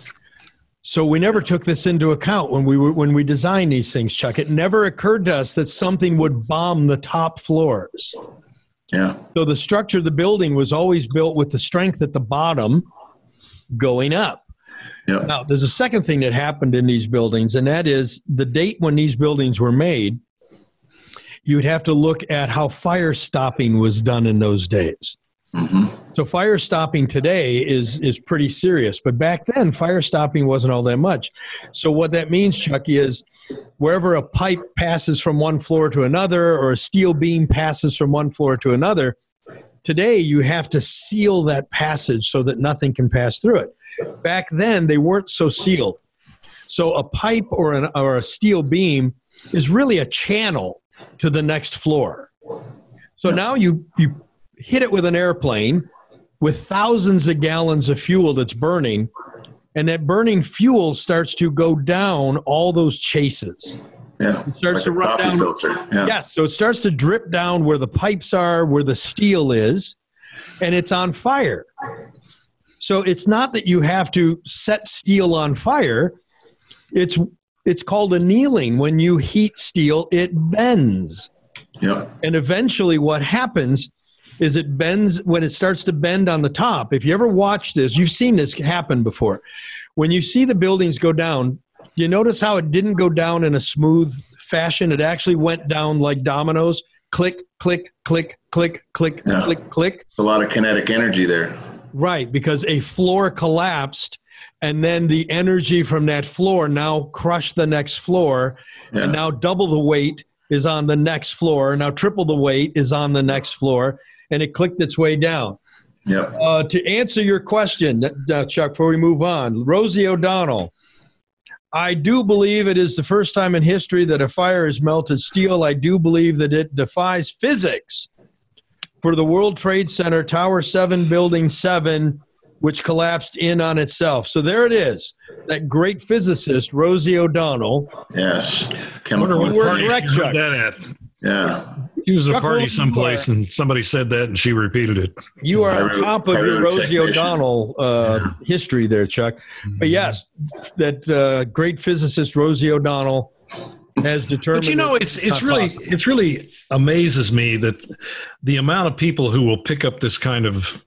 So we never took this into account when we were, when we designed these things, Chuck. It never occurred to us that something would bomb the top floors. Yeah. So the structure of the building was always built with the strength at the bottom going up. Yep. Now, there's a second thing that happened in these buildings, and that is the date when these buildings were made. You would have to look at how fire stopping was done in those days. Mm-hmm. So fire stopping today is is pretty serious, but back then fire stopping wasn't all that much. So what that means, Chucky, is wherever a pipe passes from one floor to another or a steel beam passes from one floor to another, today you have to seal that passage so that nothing can pass through it. Back then they weren't so sealed. So a pipe or an or a steel beam is really a channel to the next floor. So now you you hit it with an airplane with thousands of gallons of fuel that's burning, and that burning fuel starts to go down all those chases. Yeah. It starts like to a run coffee down. filter. Yeah. Yes, so it starts to drip down where the pipes are, where the steel is, and it's on fire. So it's not that you have to set steel on fire. It's it's called annealing. When you heat steel, it bends. Yep. And eventually what happens is it bends when it starts to bend on the top. If you ever watch this, you've seen this happen before. When you see the buildings go down, you notice how it didn't go down in a smooth fashion. It actually went down like dominoes. Click, click, click, click, click, Yeah. click, click. A lot of kinetic energy there. Right, because a floor collapsed, and then the energy from that floor now crushed the next floor, Yeah. and now double the weight is on the next floor. Now triple the weight is on the next floor, and it clicked its way down. Yep. Uh, to answer your question, uh, Chuck, before we move on, Rosie O'Donnell, I do believe it is the first time in history that a fire has melted steel. I do believe that it defies physics for the World Trade Center, Tower seven, Building seven, which collapsed in on itself. So there it is. That great physicist, Rosie O'Donnell. Yes. I wonder Chemical. what You were party correct, she Chuck. heard that at. Yeah. She was at a Chuck party Wilson, someplace, you are- and somebody said that, and she repeated it. You are on Pyro- top of your Rosie pyrotechnician. O'Donnell uh, history there, Chuck. But yes, that uh, great physicist Rosie O'Donnell has determined. But you know, that it's it's not really possible. it's really amazes me that the amount of people who will pick up this kind of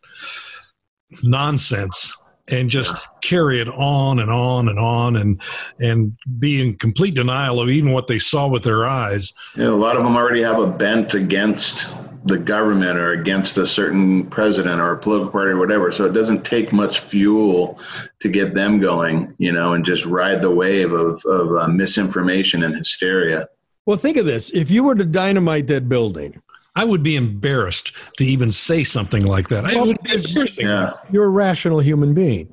nonsense and just carry it on and on and on and and be in complete denial of even what they saw with their eyes. Yeah, a lot of them already have a bent against the government or against a certain president or a political party or whatever. So it doesn't take much fuel to get them going, you know, and just ride the wave of, of uh, misinformation and hysteria. Well, think of this. If you were to dynamite that building, I would be embarrassed to even say something like that. I Well, would be embarrassing. Yeah. you're a rational human being.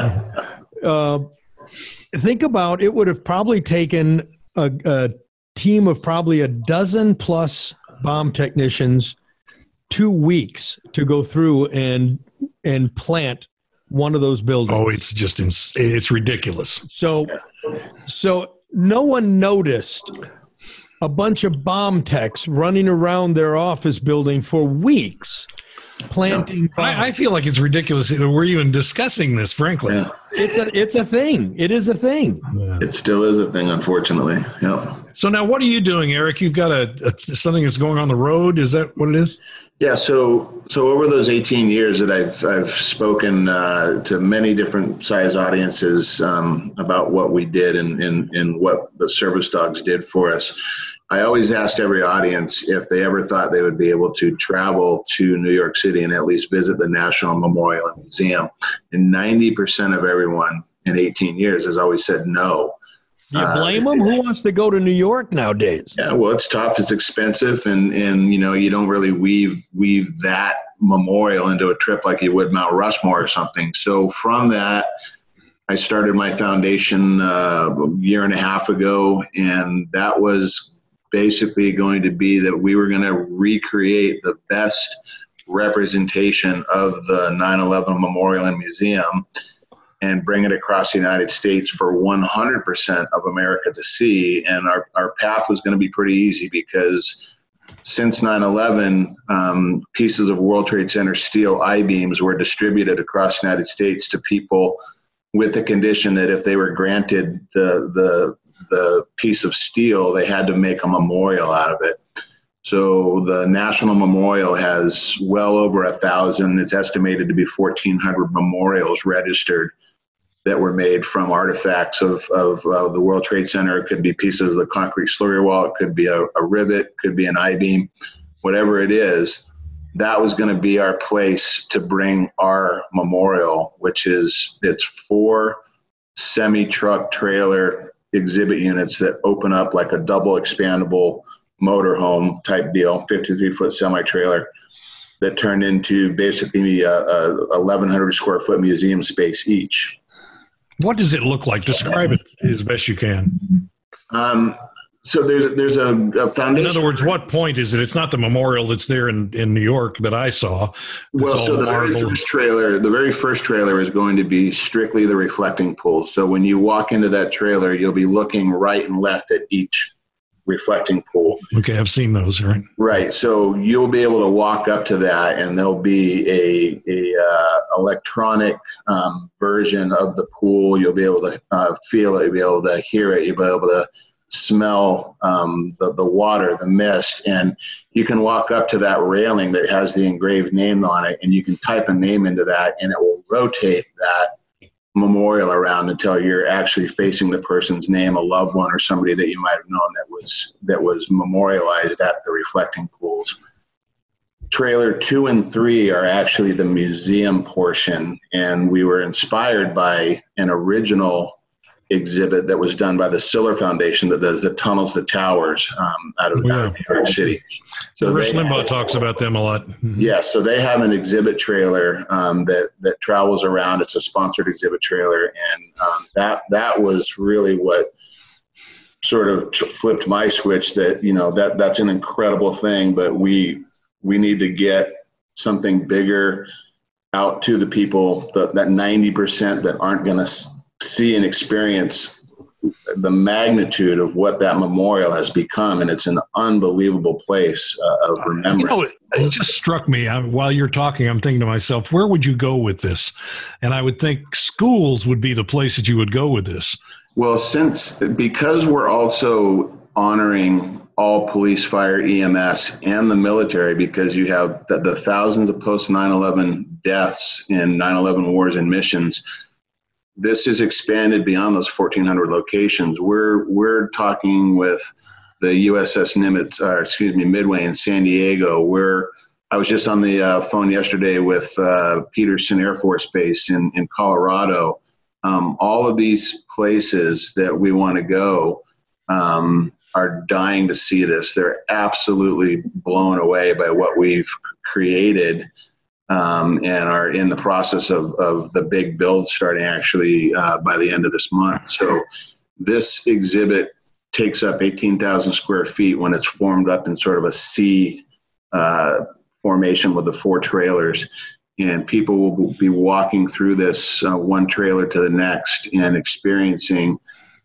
Uh, think about it would have probably taken a, a team of probably a dozen plus bomb technicians two weeks to go through and and plant one of those buildings. Oh, it's just ins- it's ridiculous. So, so no one noticed a bunch of bomb techs running around their office building for weeks planting bombs. I, I feel like it's ridiculous that we're even discussing this, frankly. Yeah. It's a it's a thing. It is a thing. It still is a thing, unfortunately. Yep. So now, what are you doing, Eric? You've got a, a something that's going on the road. Is that what it is? Yeah, so so over those eighteen years that I've I've spoken uh, to many different size audiences um, about what we did and, and and what the service dogs did for us, I always asked every audience if they ever thought they would be able to travel to New York City and at least visit the National Memorial and Museum. And ninety percent of everyone in eighteen years has always said no. Do you Uh, blame them? Who wants to go to New York nowadays? Yeah, well, it's tough. It's expensive, and and you know you don't really weave weave that memorial into a trip like you would Mount Rushmore or something. So from that, I started my foundation uh, a year and a half ago, and that was basically going to be that we were going to recreate the best representation of the nine eleven Memorial and Museum and bring it across the United States for one hundred percent of America to see. And our, our path was going to be pretty easy because since nine eleven, um, pieces of World Trade Center steel I-beams were distributed across the United States to people with the condition that if they were granted the, the, the piece of steel, they had to make a memorial out of it. So the National Memorial has well over a thousand, it's estimated to be fourteen hundred memorials registered that were made from artifacts of, of uh, the World Trade Center. It could be pieces of the concrete slurry wall, it could be a, a rivet, could be an I-beam, whatever it is. That was going to be our place to bring our memorial, which is, it's four semi-truck trailer exhibit units that open up like a double expandable motorhome type deal, fifty-three foot semi-trailer that turned into basically a, a eleven hundred square foot museum space each. What does it look like? Describe it as best you can. Um, so there's there's a, a foundation. In other words, what point is it? It's not the memorial that's there in, in New York that I saw. Well, so the very first trailer, the very first trailer is going to be strictly the reflecting pool. So when you walk into that trailer, you'll be looking right and left at each reflecting pool. Okay, I've seen those, right? Right. So you'll be able to walk up to that, and there'll be a a uh, electronic um, version of the pool. You'll be able to uh, feel it. You'll be able to hear it. You'll be able to smell um, the the water, the mist, and you can walk up to that railing that has the engraved name on it, and you can type a name into that, and it will rotate that memorial around until you're actually facing the person's name, a loved one or somebody that you might have known that was that was memorialized at the reflecting pools. Trailer two and three are actually the museum portion, and we were inspired by an original exhibit that was done by the Siller Foundation that does the tunnels, the towers um, out, of, yeah. out of New York City. So Rush Limbaugh have, talks about them a lot. Mm-hmm. Yeah, so they have an exhibit trailer um, that that travels around. It's a sponsored exhibit trailer, and um, that that was really what sort of flipped my switch. That you know that that's an incredible thing, but we we need to get something bigger out to the people, that that ninety percent that aren't going to see and experience the magnitude of what that memorial has become, and it's an unbelievable place uh, of remembrance. You know, it, it just struck me I, while you're talking. I'm thinking to myself, where would you go with this? And I would think schools would be the place that you would go with this. Well, since because we're also honoring all police, fire, E M S, and the military, because you have the, the thousands of post nine eleven deaths in nine eleven wars and missions. This is expanded beyond those fourteen hundred locations. We're we're talking with the U S S Nimitz, or excuse me, Midway in San Diego. We're I was just on the uh, phone yesterday with uh, Peterson Air Force Base in in Colorado. Um, all of these places that we want to go um, are dying to see this. They're absolutely blown away by what we've created. Um, and are in the process of, of the big build starting actually uh, by the end of this month. So this exhibit takes up eighteen thousand square feet when it's formed up in sort of a C uh, formation with the four trailers. And people will be walking through this uh, one trailer to the next and experiencing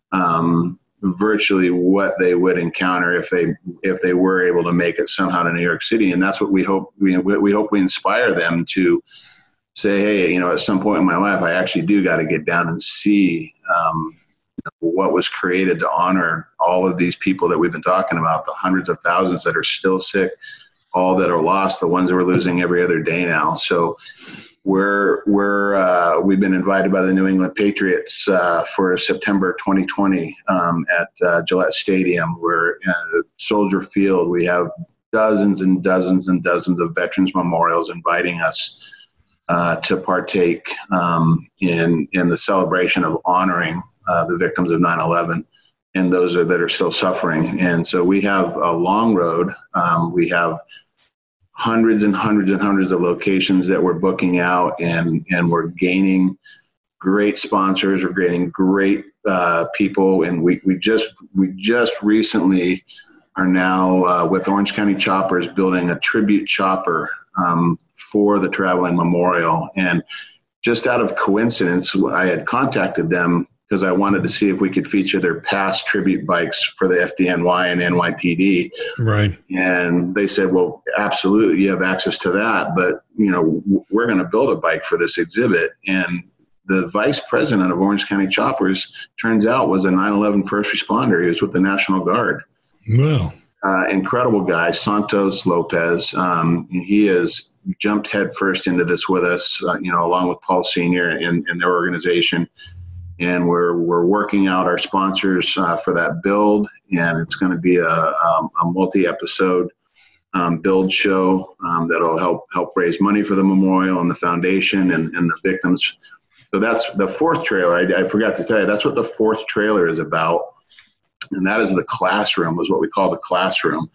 um, virtually what they would encounter if they if they were able to make it somehow to New York City. And that's what we hope we we hope we inspire them to say, hey, you know, at some point in my life, I actually do got to get down and see um, what was created to honor all of these people that we've been talking about, the hundreds of thousands that are still sick, all that are lost, the ones that we're losing every other day now. So We're we're uh, we've been invited by the New England Patriots uh, for September twenty twenty um, at uh, Gillette Stadium. We're at Soldier Field. We have dozens and dozens and dozens of veterans memorials inviting us uh, to partake um, in in the celebration of honoring uh, the victims of nine eleven and those are, that are still suffering. And so we have a long road. Um, we have hundreds and hundreds and hundreds of locations that we're booking out, and, and we're gaining great sponsors. We're gaining great uh, people. And we, we just, we just recently are now uh, with Orange County Choppers building a tribute chopper um, for the Traveling Memorial. And just out of coincidence, I had contacted them because I wanted to see if we could feature their past tribute bikes for the F D N Y and N Y P D. Right. And they said, well, absolutely, you have access to that, but, you know, we're going to build a bike for this exhibit. And the vice president of Orange County Choppers, turns out, was a nine eleven first responder. He was with the National Guard. Wow. Uh, incredible guy, Santos Lopez. Um, he has jumped headfirst into this with us, uh, you know, along with Paul Senior and, and their organization. And we're we're working out our sponsors uh, for that build, and it's going to be a, um, a multi-episode um, build show um, that'll help help raise money for the memorial and the foundation and, and the victims. So that's the fourth trailer. I, I forgot to tell you, that's what the fourth trailer is about. And that is the classroom, is what we call the classroom.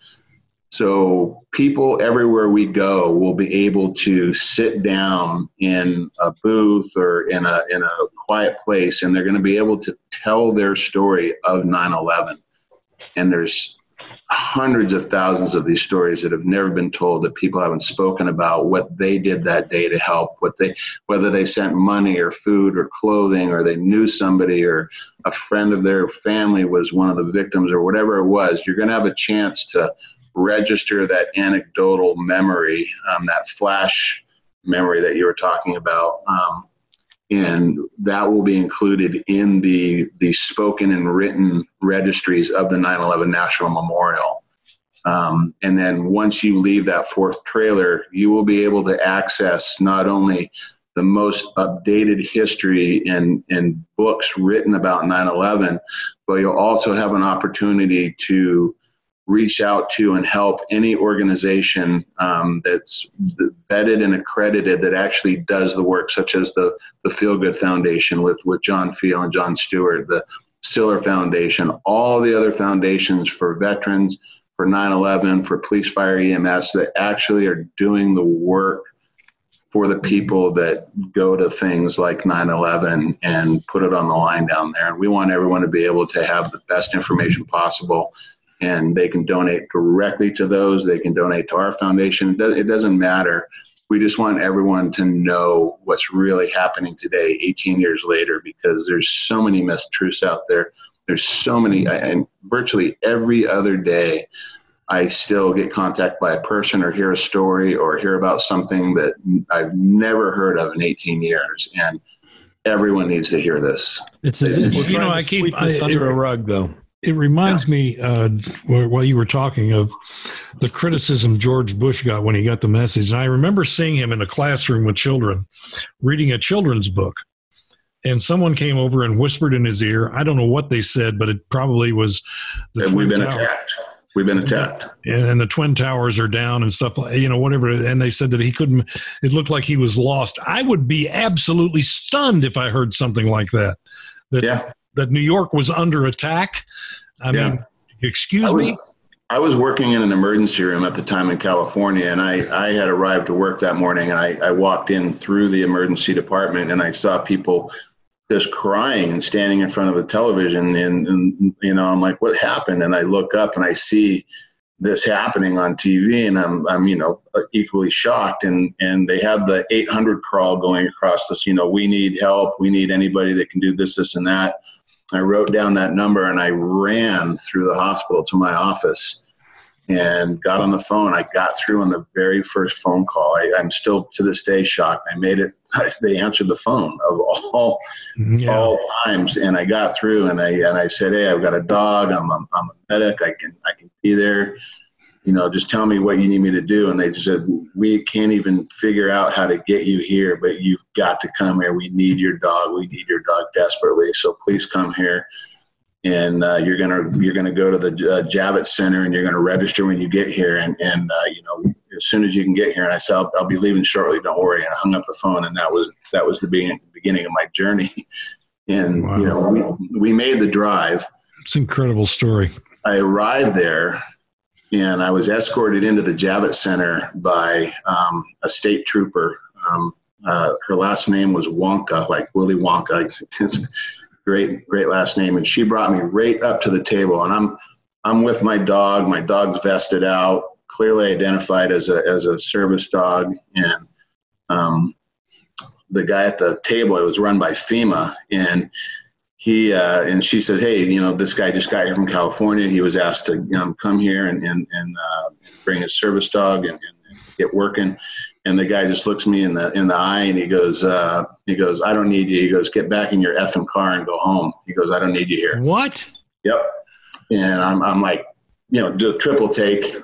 So people everywhere we go will be able to sit down in a booth or in a in a quiet place, and they're going to be able to tell their story of nine eleven. And there's hundreds of thousands of these stories that have never been told, that people haven't spoken about what they did that day to help, what they, whether they sent money or food or clothing, or they knew somebody, or a friend of their family was one of the victims, or whatever it was. You're going to have a chance to register that anecdotal memory, um, that flash memory that you were talking about. Um, and that will be included in the, the spoken and written registries of the nine eleven National Memorial. Um, and then once you leave that fourth trailer, you will be able to access not only the most updated history and, and books written about nine eleven, but you'll also have an opportunity to reach out to and help any organization um, that's vetted and accredited that actually does the work, such as the, the Feel Good Foundation with, with John Feel and John Stewart, the Siller Foundation, all the other foundations for veterans, for nine eleven, for police, fire, E M S, that actually are doing the work for the people that go to things like nine eleven and put it on the line down there. And we want everyone to be able to have the best information possible. And they can donate directly to those. They can donate to our foundation. It, does, it doesn't matter. We just want everyone to know what's really happening today, eighteen years later, because there's so many mistruths out there. There's so many, and virtually every other day, I still get contacted by a person or hear a story or hear about something that I've never heard of in eighteen years. And everyone needs to hear this. It's as if we're You know, trying I to keep- sweep this I- under a rug, though. It reminds me, uh, while you were talking, of the criticism George Bush got when he got the message. And I remember seeing him in a classroom with children, reading a children's book. And someone came over and whispered in his ear. I don't know what they said, but it probably was the And Twin we've been Towers. attacked. We've been attacked. And, and the Twin Towers are down and stuff, like, you know, whatever. And they said that he couldn't, it looked like he was lost. I would be absolutely stunned if I heard something like that, that, Yeah. that New York was under attack. I Yeah. mean, excuse I was, me? I was working in an emergency room at the time in California, and I, I had arrived to work that morning, and I, I walked in through the emergency department, and I saw people just crying and standing in front of the television, and, and you know, I'm like, what happened? And I look up and I see this happening on T V, and I'm, I'm, you know, equally shocked. And, and they had the eight hundred crawl going across this, you know, we need help. We need anybody that can do this, this, and that. I wrote down that number and I ran through the hospital to my office and got on the phone. I got through on the very first phone call. I, I'm still to this day shocked. I made it. They answered the phone of all, Yeah. all times, and I got through. And I and I said, "Hey, I've got a dog. I'm a, I'm a medic. I can I can be there. You know, just tell me what you need me to do." And they said, "We can't even figure out how to get you here, but you've got to come here. We need your dog. We need your dog desperately. So please come here. And uh, you're gonna you're gonna go to the uh, Javits Center, and you're gonna register when you get here. And and uh, you know, as soon as you can get here." And I said, I'll, "I'll be leaving shortly. Don't worry." And I hung up the phone, and that was that was the beginning beginning of my journey. And Wow. you know, we we made the drive. It's an incredible story. I arrived there, and I was escorted into the Javits Center by um, a state trooper. Um, uh, her last name was Wonka, like Willy Wonka. It's great, great last name. And she brought me right up to the table, and I'm I'm with my dog. My dog's vested out, clearly identified as a as a service dog. And um, the guy at the table, it was run by FEMA, and he uh, and she says, hey, you know, this guy just got here from California. He was asked to um, come here and and, and uh, bring his service dog and, and, and get working. And the guy just looks me in the in the eye and he goes, uh, he goes, I don't need you. He goes, get back in your effing car and go home. He goes, I don't need you here. What? Yep. And I'm I'm like, you know, do a triple take.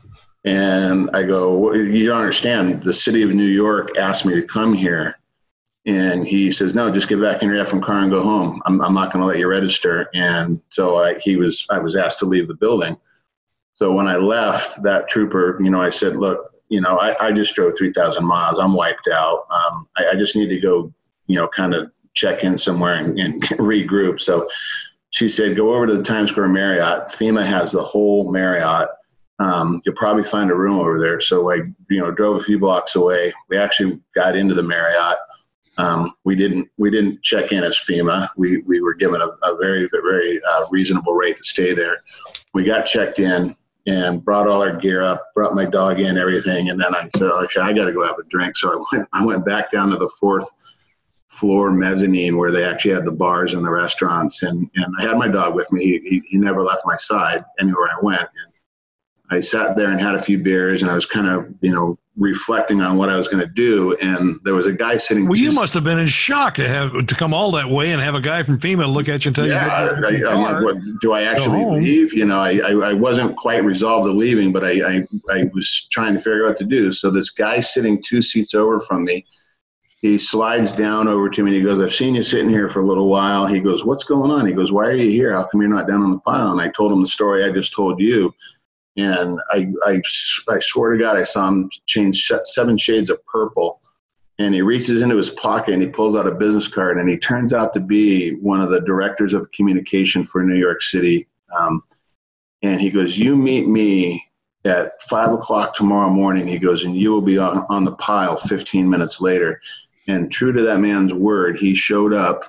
And I go, well, you don't understand. The city of New York asked me to come here. And he says, no, just get back in your effing car and go home. I'm, I'm not going to let you register. And so I, he was, I was asked to leave the building. So when I left, that trooper, you know, I said, look, you know, I, I just drove three thousand miles. I'm wiped out. Um, I, I just need to go, you know, kind of check in somewhere and, and regroup. So she said, go over to the Times Square Marriott. FEMA has the whole Marriott. Um, you'll probably find a room over there. So I, you know, drove a few blocks away. We actually got into the Marriott. Um, we didn't we didn't check in as FEMA. We we were given a, a very very uh, reasonable rate to stay there. We got checked in and brought all our gear up, brought my dog in, everything, and then I said, okay, I got to go have a drink. So I went I went back down to the fourth floor mezzanine where they actually had the bars and the restaurants, and and I had my dog with me. He he, he never left my side anywhere I went. And I sat there and had a few beers, and I was kind of, you know, reflecting on what I was going to do. And there was a guy sitting. Well, you must have been in shock to have to come all that way and have a guy from FEMA look at you and tell yeah, you. Yeah, I'm like, what, do I actually leave? You know, I, I, I wasn't quite resolved to leaving, but I, I, I was trying to figure out what to do. So this guy sitting two seats over from me, he slides down over to me and he goes, I've seen you sitting here for a little while. He goes, what's going on? He goes, why are you here? How come you're not down on the pile? And I told him the story I just told you. And I, I, I swear to God, I saw him change seven shades of purple. And he reaches into his pocket and he pulls out a business card. And he turns out to be one of the directors of communication for New York City. Um, and he goes, you meet me at five o'clock tomorrow morning. He goes, and you will be on, on the pile fifteen minutes later. And true to that man's word, he showed up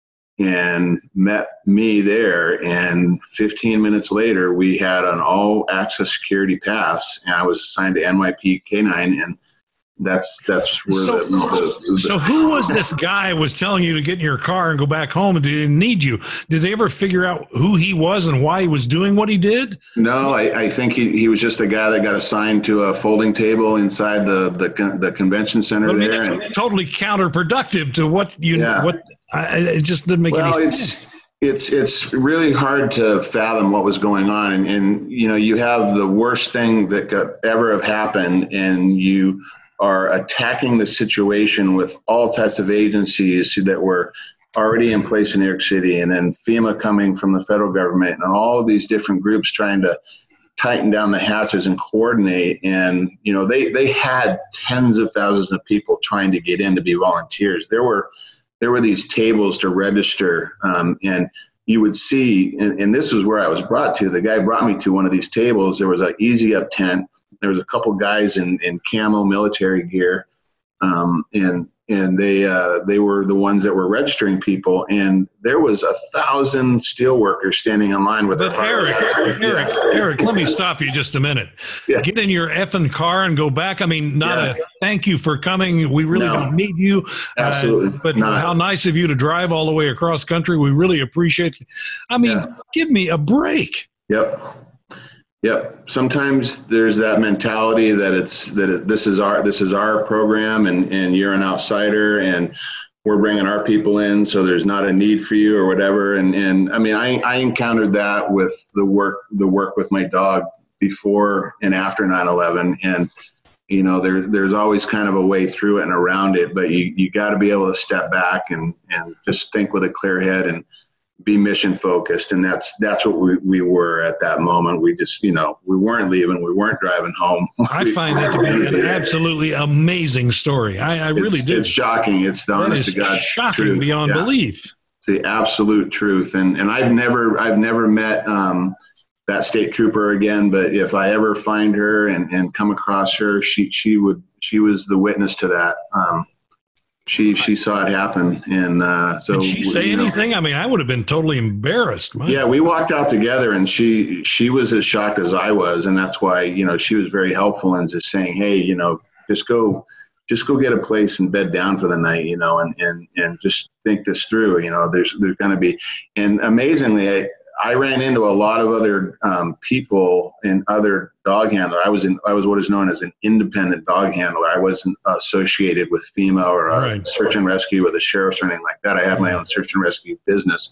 and met me there, and fifteen minutes later we had an all access security pass, and I was assigned to N Y P K nine, and that's that's where so, the, the, the so who was this guy was telling you to get in your car and go back home and didn't need you? Did they ever figure out who he was and why he was doing what he did? No, I, I think he, he was just a guy that got assigned to a folding table inside the the, the convention center. I mean, there. that's and, totally counterproductive to what you yeah. what I, it just didn't make well, any it's, sense. It's it's really hard to fathom what was going on, and, and you know, you have the worst thing that could ever have happened, and you are attacking the situation with all types of agencies that were already in place in New York City, and then FEMA coming from the federal government, and all of these different groups trying to tighten down the hatches and coordinate. And you know, they they had tens of thousands of people trying to get in to be volunteers. There were There were these tables to register, um, and you would see, and, and this is where I was brought to. The guy brought me to one of these tables. There was an Easy Up tent. There was a couple guys in, in camo military gear, um, and and they uh, they were the ones that were registering people. And there was a thousand steel workers standing in line with but their Eric, Eric, Eric, Eric, let me stop you just a minute. Yeah. Get in your effing car and go back. I mean, not Yeah. a thank you for coming. We really No. don't need you. Absolutely Uh, but not. how nice of you to drive all the way across country. We really appreciate it. I mean, Yeah. give me a break. Yep. Yep. Sometimes there's that mentality that it's that it, this is our this is our program, and, and you're an outsider, and we're bringing our people in, so there's not a need for you or whatever. And and I mean, I I encountered that with the work the work with my dog before and after nine eleven, and you know, there there's always kind of a way through it and around it, but you you got to be able to step back and and just think with a clear head and be mission focused. And that's, that's what we, we were at that moment. We just, you know, we weren't leaving, we weren't driving home. I find that to be an absolutely amazing story. I, I really it's, do. It's shocking. It's the that honest is to God shocking truth. beyond Yeah. belief. It's the absolute truth. And, and I've never, I've never met, um, that state trooper again, but if I ever find her and, and come across her, she, she would, she was the witness to that. Um, She she saw it happen, and uh, so did she say you know, anything? I mean, I would have been totally embarrassed. My yeah, we walked out together, and she she was as shocked as I was, and that's why, you know, she was very helpful in just saying, hey, you know, just go just go get a place and bed down for the night, you know, and, and, and just think this through. You know, there's, there's going to be, and amazingly, I, I ran into a lot of other um, people and other dog handler. I was in, I was what is known as an independent dog handler. I wasn't associated with FEMA or uh, right. search and rescue with the sheriffs or anything like that. I had my own search and rescue business.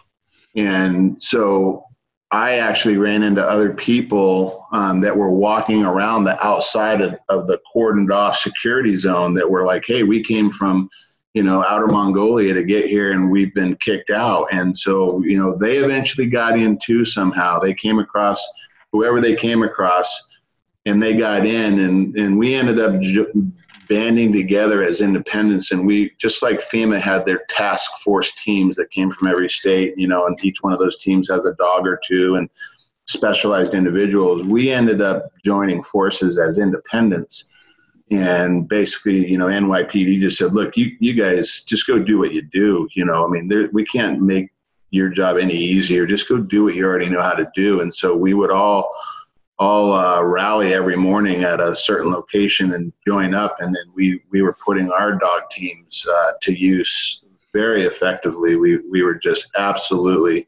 And so I actually ran into other people um, that were walking around the outside of, of the cordoned off security zone that were like, hey, we came from, you know, outer Mongolia to get here and we've been kicked out. And so, you know, they eventually got in too somehow. They came across whoever they came across and they got in, and, and we ended up ju- banding together as independents. And we, just like FEMA had their task force teams that came from every state, you know, and each one of those teams has a dog or two and specialized individuals, we ended up joining forces as independents. And basically, you know, N Y P D just said, look, you, you guys just go do what you do. You know, I mean, there, we can't make your job any easier. Just go do what you already know how to do. And so we would all, all uh, rally every morning at a certain location and join up. And then we, we were putting our dog teams uh, to use very effectively. We, we were just absolutely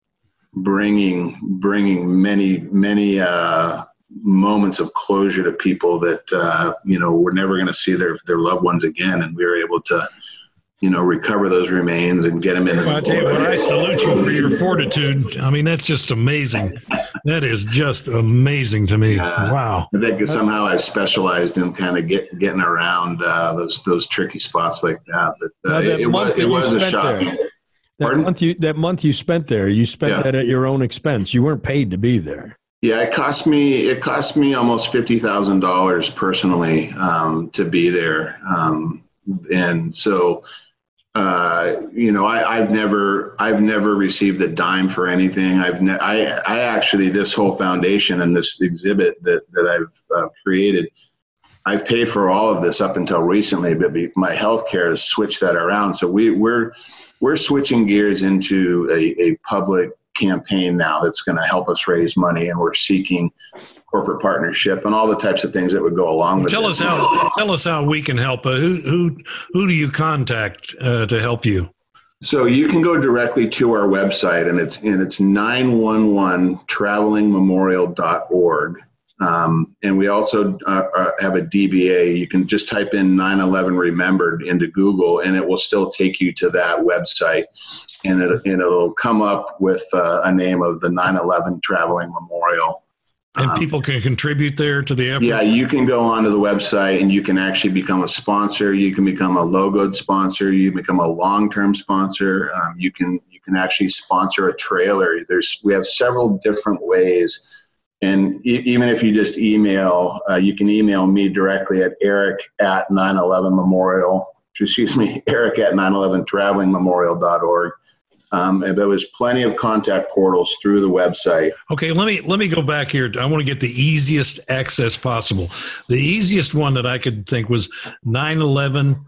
bringing, bringing many, many, uh, moments of closure to people that, uh, you know, were never going to see their, their loved ones again. And we were able to, you know, recover those remains and get them in. Well, I tell you what, I salute you for your fortitude. I mean, that's just amazing. That is just amazing to me. Uh, wow. I think somehow I've specialized in kind of get, getting around uh, those, those tricky spots like that. But uh, that it, was, it was a shock. That month, you, that month you spent there, you spent yeah. that at your own expense. You weren't paid to be there. Yeah, it cost me. It cost me almost fifty thousand dollars personally um, to be there, um, and so uh, you know, I, I've never, I've never received a dime for anything. I've, ne- I, I actually, this whole foundation and this exhibit that that I've uh, created, I've paid for all of this up until recently, but be, my healthcare has switched that around. So we, we're we're switching gears into a, a public campaign now that's going to help us raise money, and we're seeking corporate partnership and all the types of things that would go along with tell it. us how tell us how we can help. Uh, who who who do you contact uh, to help you? So you can go directly to our website, and it's and it's nine one one traveling memorial dot org. Um, and we also uh, have a D B A. You can just type in nine eleven Remembered into Google, and it will still take you to that website. And, it, and it'll come up with uh, a name of the nine eleven Traveling Memorial. And um, people can contribute there to the effort? Yeah, you can go onto the website and you can actually become a sponsor. You can become a logoed sponsor. You can become a long-term sponsor. Um, you can you can actually sponsor a trailer. There's we have several different ways. And e- even if you just email, uh, you can email me directly at Eric at nine eleven Memorial. Excuse me, Eric at nine eleven traveling memorial dot org. Um, and there was plenty of contact portals through the website. Okay, let me let me go back here. I want to get the easiest access possible. The easiest one that I could think was nine eleven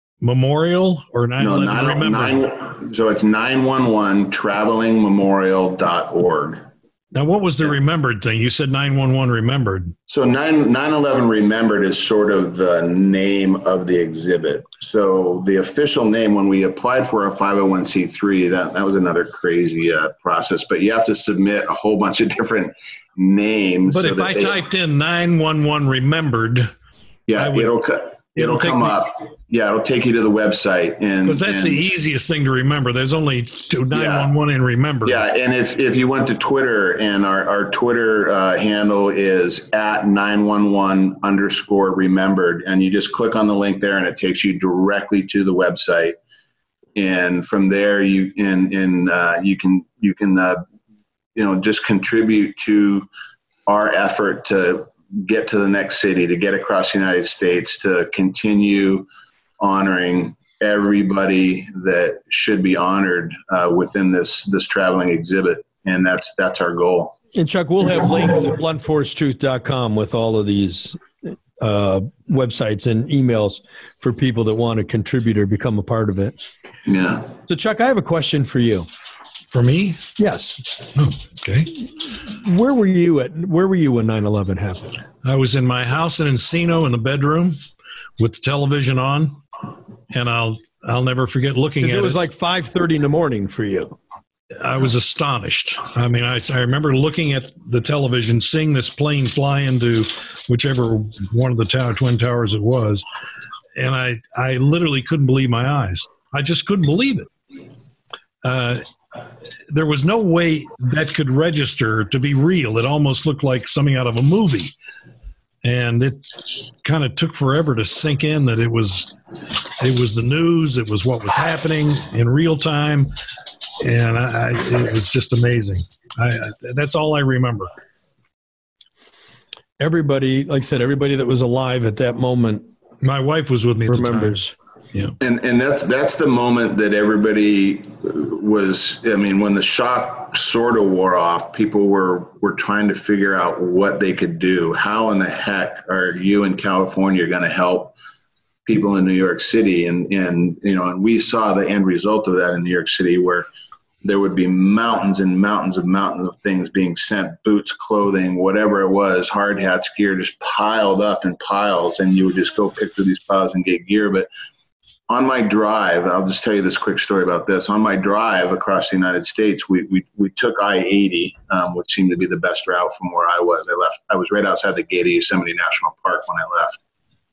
Memorial or nine eleven no, Remember. Nine, so it's nine one one traveling memorial dot org. Now, what was the remembered thing? You said nine one one Remembered. So nine eleven Remembered is sort of the name of the exhibit. So the official name, when we applied for a five oh one c three, that, that was another crazy uh, process. But you have to submit a whole bunch of different names. But so if I they, typed in nine one one Remembered, yeah, would, it'll it'll, it'll come me, up. Yeah, it'll take you to the website, and because that's and, the easiest thing to remember. There's only two nine one one in Remember. Yeah, and if, if you went to Twitter, and our our Twitter uh, handle is at nine one one underscore remembered, and you just click on the link there, and it takes you directly to the website, and from there you and and uh, you can you can uh, you know just contribute to our effort to get to the next city, to get across the United States, to continue honoring everybody that should be honored uh, within this this traveling exhibit, and that's that's our goal. And Chuck, we'll have links at blunt force truth dot com with all of these uh, websites and emails for people that want to contribute or become a part of it. Yeah. So Chuck, I have a question for you. For me? Yes. Oh, okay. Where were you at? Where were you when nine eleven happened? I was in my house in Encino in the bedroom. with the television on, and I'll I'll never forget looking at it. It was like five thirty in the morning for you. I was astonished. I mean, I, I remember looking at the television, seeing this plane fly into whichever one of the tower, twin towers it was, and I, I literally couldn't believe my eyes. I just couldn't believe it. Uh, there was no way that could register to be real. It almost looked like something out of a movie. And it kind of took forever to sink in that it was it was the news, it was what was happening in real time, and I, I, it was just amazing. I, I, that's all I remember. Everybody, like I said, everybody that was alive at that moment, my wife was with me at remembers. the time. Yeah, and and that's that's the moment that everybody was. I mean, when the shock sort of wore off, people were were trying to figure out what they could do. How in the heck are you in California going to help people in New York City? And and you know, and we saw the end result of that in New York City, where there would be mountains and mountains of mountains of things being sent, boots, clothing, whatever it was, hard hats, gear, just piled up in piles, and you would just go pick through these piles and get gear. But on my drive, I'll just tell you this quick story about this. On my drive across the United States, we we, we took I eighty, um, which seemed to be the best route from where I was. I left. I was right outside the gate of Yosemite National Park when I left.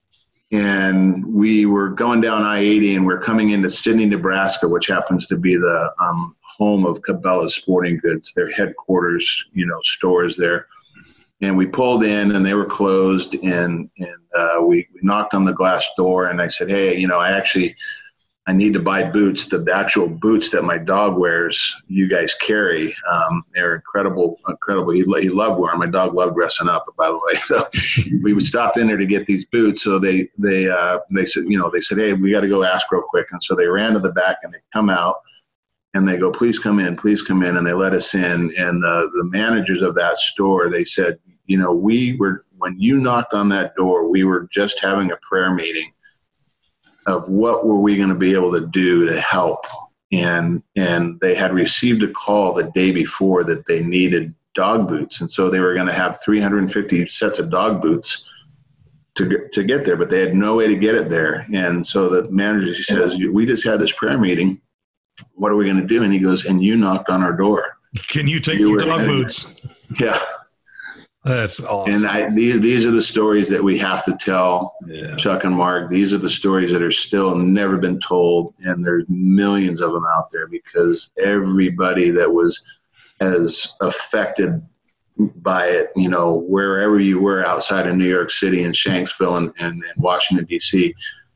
And we were going down I eighty, and we're coming into Sidney, Nebraska, which happens to be the um, home of Cabela's Sporting Goods, their headquarters, you know, stores there. And we pulled in, and they were closed, and and uh, we, we knocked on the glass door, and I said, hey, you know, I actually, I need to buy boots, the, the actual boots that my dog wears, you guys carry. Um, they're incredible, incredible. He, he loved wearing them. My dog loved dressing up, by the way. So we stopped in there to get these boots. So they, they, uh, they said, you know, they said, hey, we got to go ask real quick. And so they ran to the back, and they come out. And they go, please come in, please come in. And they let us in. And the, the managers of that store, they said, you know, we were, when you knocked on that door, we were just having a prayer meeting of what were we going to be able to do to help. And, and they had received a call the day before that they needed dog boots. And so they were going to have three hundred fifty sets of dog boots to get, to get there, but they had no way to get it there. And so the manager says, we just had this prayer meeting. What are we going to do? And he goes, and you knocked on our door. Can you take you your dog boots? Yeah. That's awesome. And I, these, these are the stories that we have to tell, yeah. Chuck and Mark. These are the stories that are still never been told. And there's millions of them out there because everybody that was as affected by it, you know, wherever you were outside of New York City and Shanksville and, and, and Washington, D C,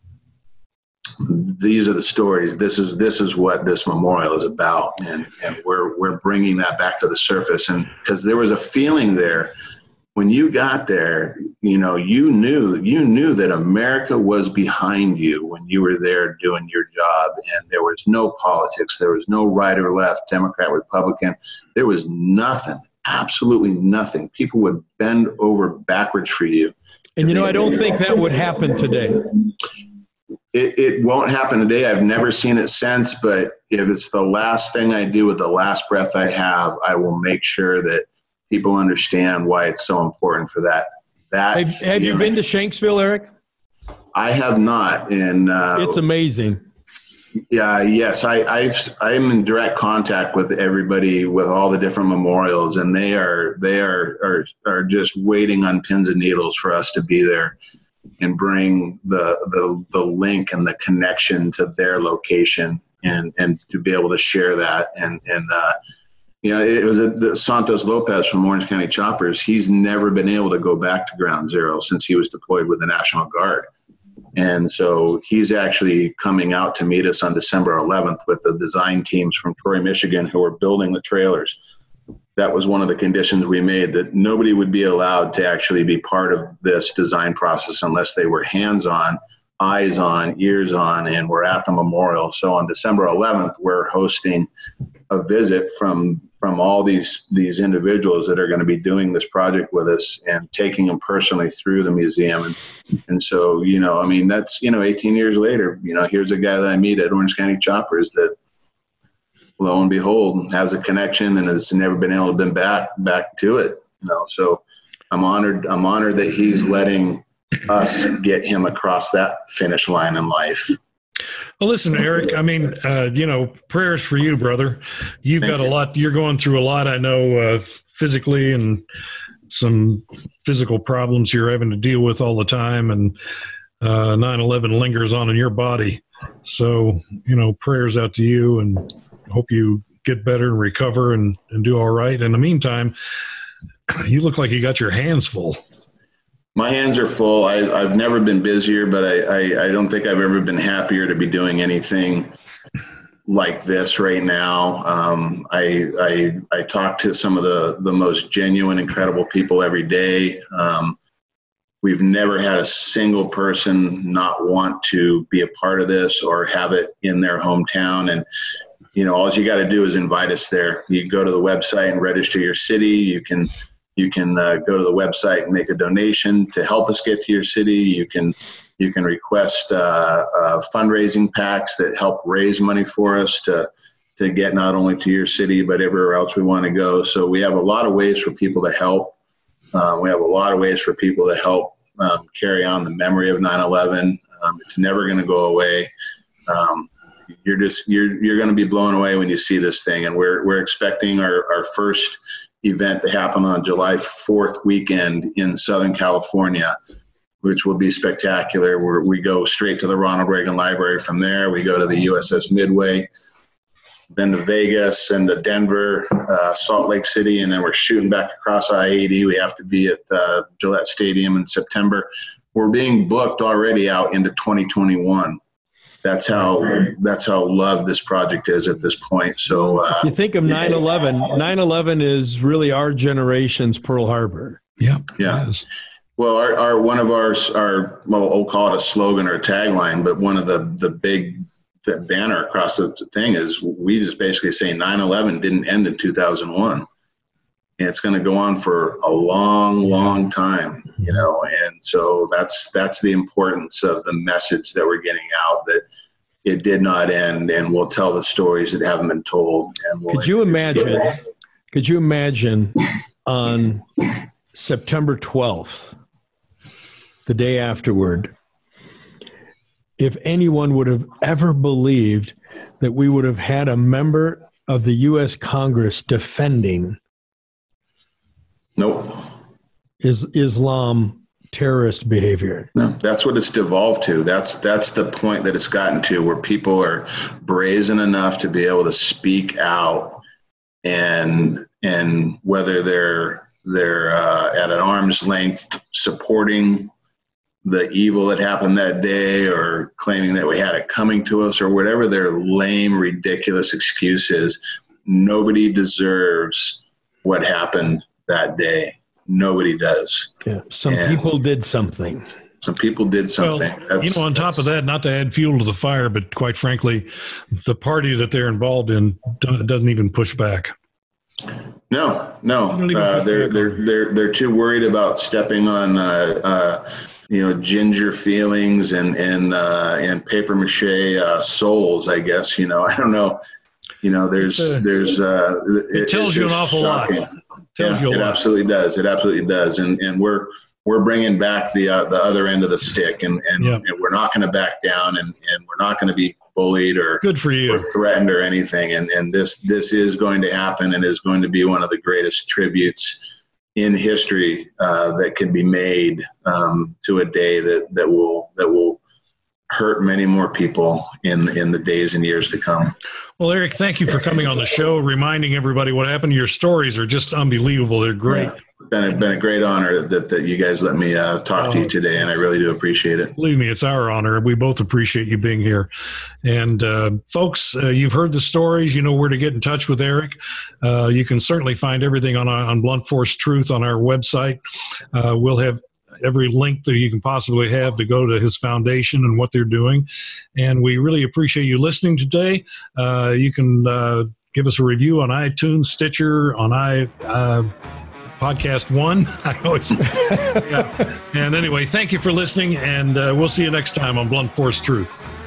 these are the stories. This is this is what this memorial is about, and and we're we're bringing that back to the surface. And because there was a feeling there when you got there, you know, you knew you knew that America was behind you when you were there doing your job, and there was no politics, there was no right or left, Democrat, Republican, there was nothing, absolutely nothing. People would bend over backwards for you. And you know, I don't think that would happen today. It, it won't happen today. I've never seen it since, but if it's the last thing I do with the last breath I have, I will make sure that people understand why it's so important for that. That Have, have you been to Shanksville, Eric? I have not. And uh, it's amazing. Yeah, yes. I, I've, I'm in direct contact with everybody with all the different memorials, and they are they are, are are just waiting on pins and needles for us to be there and bring the, the the link and the connection to their location, and, and to be able to share that. And, and uh, you know, it was a, the Santos Lopez from Orange County Choppers. He's never been able to go back to Ground Zero since he was deployed with the National Guard. And so he's actually coming out to meet us on December eleventh with the design teams from Troy, Michigan, who are building the trailers. That was one of the conditions we made, that nobody would be allowed to actually be part of this design process unless they were hands-on, eyes on, ears on, and we're at the memorial. So on December eleventh, we're hosting a visit from from all these these individuals that are going to be doing this project with us and taking them personally through the museum. And, and so, you know, I mean, that's, you know, eighteen years later, you know, here's a guy that I meet at Orange County Choppers that, lo and behold, has a connection and has never been able to been back back to it. You know, so I'm honored. I'm honored that he's letting us get him across that finish line in life. Well, listen, Eric, I mean, uh, you know, prayers for you, brother. You've Thank got a you. lot, you're going through a lot, I know, uh, physically, and some physical problems you're having to deal with all the time. And uh, nine eleven lingers on in your body. So, you know, prayers out to you, and hope you get better and recover and, and do all right. In the meantime, you look like you got your hands full. My hands are full. I, I've never been busier, but I, I, I don't think I've ever been happier to be doing anything like this right now. Um, I, I, I talk to some of the, the most genuine, incredible people every day. Um, we've never had a single person not want to be a part of this or have it in their hometown. And, you know, all you got to do is invite us there. You go to the website and register your city. You can You can uh, go to the website and make a donation to help us get to your city. You can you can request uh, uh, fundraising packs that help raise money for us to to get not only to your city but everywhere else we want to go. So we have a lot of ways for people to help. Uh, we have a lot of ways for people to help um, carry on the memory of nine eleven. Um, it's never going to go away. Um, you're just you're you're going to be blown away when you see this thing, and we're we're expecting our our first event to happen on July fourth weekend in Southern California, which will be spectacular. Where we go straight to the Ronald Reagan Library. From there, we go to the U S S Midway, then to Vegas and to Denver, uh, Salt Lake City, and then we're shooting back across I eighty. We have to be at uh, Gillette Stadium in September. We're being booked already out into twenty twenty-one. That's how that's how loved this project is at this point. So uh, you think of nine eleven. nine eleven is really our generation's Pearl Harbor. Yeah, yeah. Well, our, our one of our our well, we'll call it a slogan or a tagline, but one of the the big the banner across the thing is we just basically say nine eleven didn't end in two thousand one. And it's going to go on for a long, long time, you know, and so that's that's the importance of the message that we're getting out, that it did not end, and we'll tell the stories that haven't been told. And we'll could you imagine? Could you imagine on September twelfth, the day afterward, if anyone would have ever believed that we would have had a member of the U S Congress defending Nope. Is Islam terrorist behavior? No, that's what it's devolved to. That's that's the point that it's gotten to, where people are brazen enough to be able to speak out, and and whether they're they're uh, at an arm's length supporting the evil that happened that day, or claiming that we had it coming to us, or whatever their lame, ridiculous excuse is, nobody deserves what happened that day. Nobody does. Yeah, some and people did something. Some people did something. Well, you know, on top of that, not to add fuel to the fire, but quite frankly, the party that they're involved in doesn't even push back. No, no, uh, they're they're they're they're too worried about stepping on uh, uh, you know, ginger feelings and and uh, and paper mache uh, souls. I guess, you know, I don't know. You know, there's a, there's uh, it, it tells you an awful shocking. lot. Tells yeah, you a it lot. absolutely does. It absolutely does. And and we're we're bringing back the uh, the other end of the stick, and and, yeah. and we're not going to back down, and, and we're not going to be bullied or good for you or threatened or anything. And and this this is going to happen, and is going to be one of the greatest tributes in history uh, that can be made um, to a day that that will that will hurt many more people in in the days and years to come. Well, Eric, thank you for coming on the show, reminding everybody what happened. Your stories are just unbelievable. They're great. Yeah, it's been a, been a great honor that, that you guys let me uh, talk uh, to you today, and I really do appreciate it. Believe me, it's our honor. We both appreciate you being here. And uh, folks, uh, you've heard the stories. You know where to get in touch with Eric. Uh, you can certainly find everything on, on Blunt Force Truth on our website. Uh, we'll have every link that you can possibly have to go to his foundation and what they're doing. And we really appreciate you listening today. Uh, you can uh, give us a review on iTunes, Stitcher, on i uh, Podcast One. I always, yeah. And anyway, thank you for listening, and uh, we'll see you next time on Blunt Force Truth.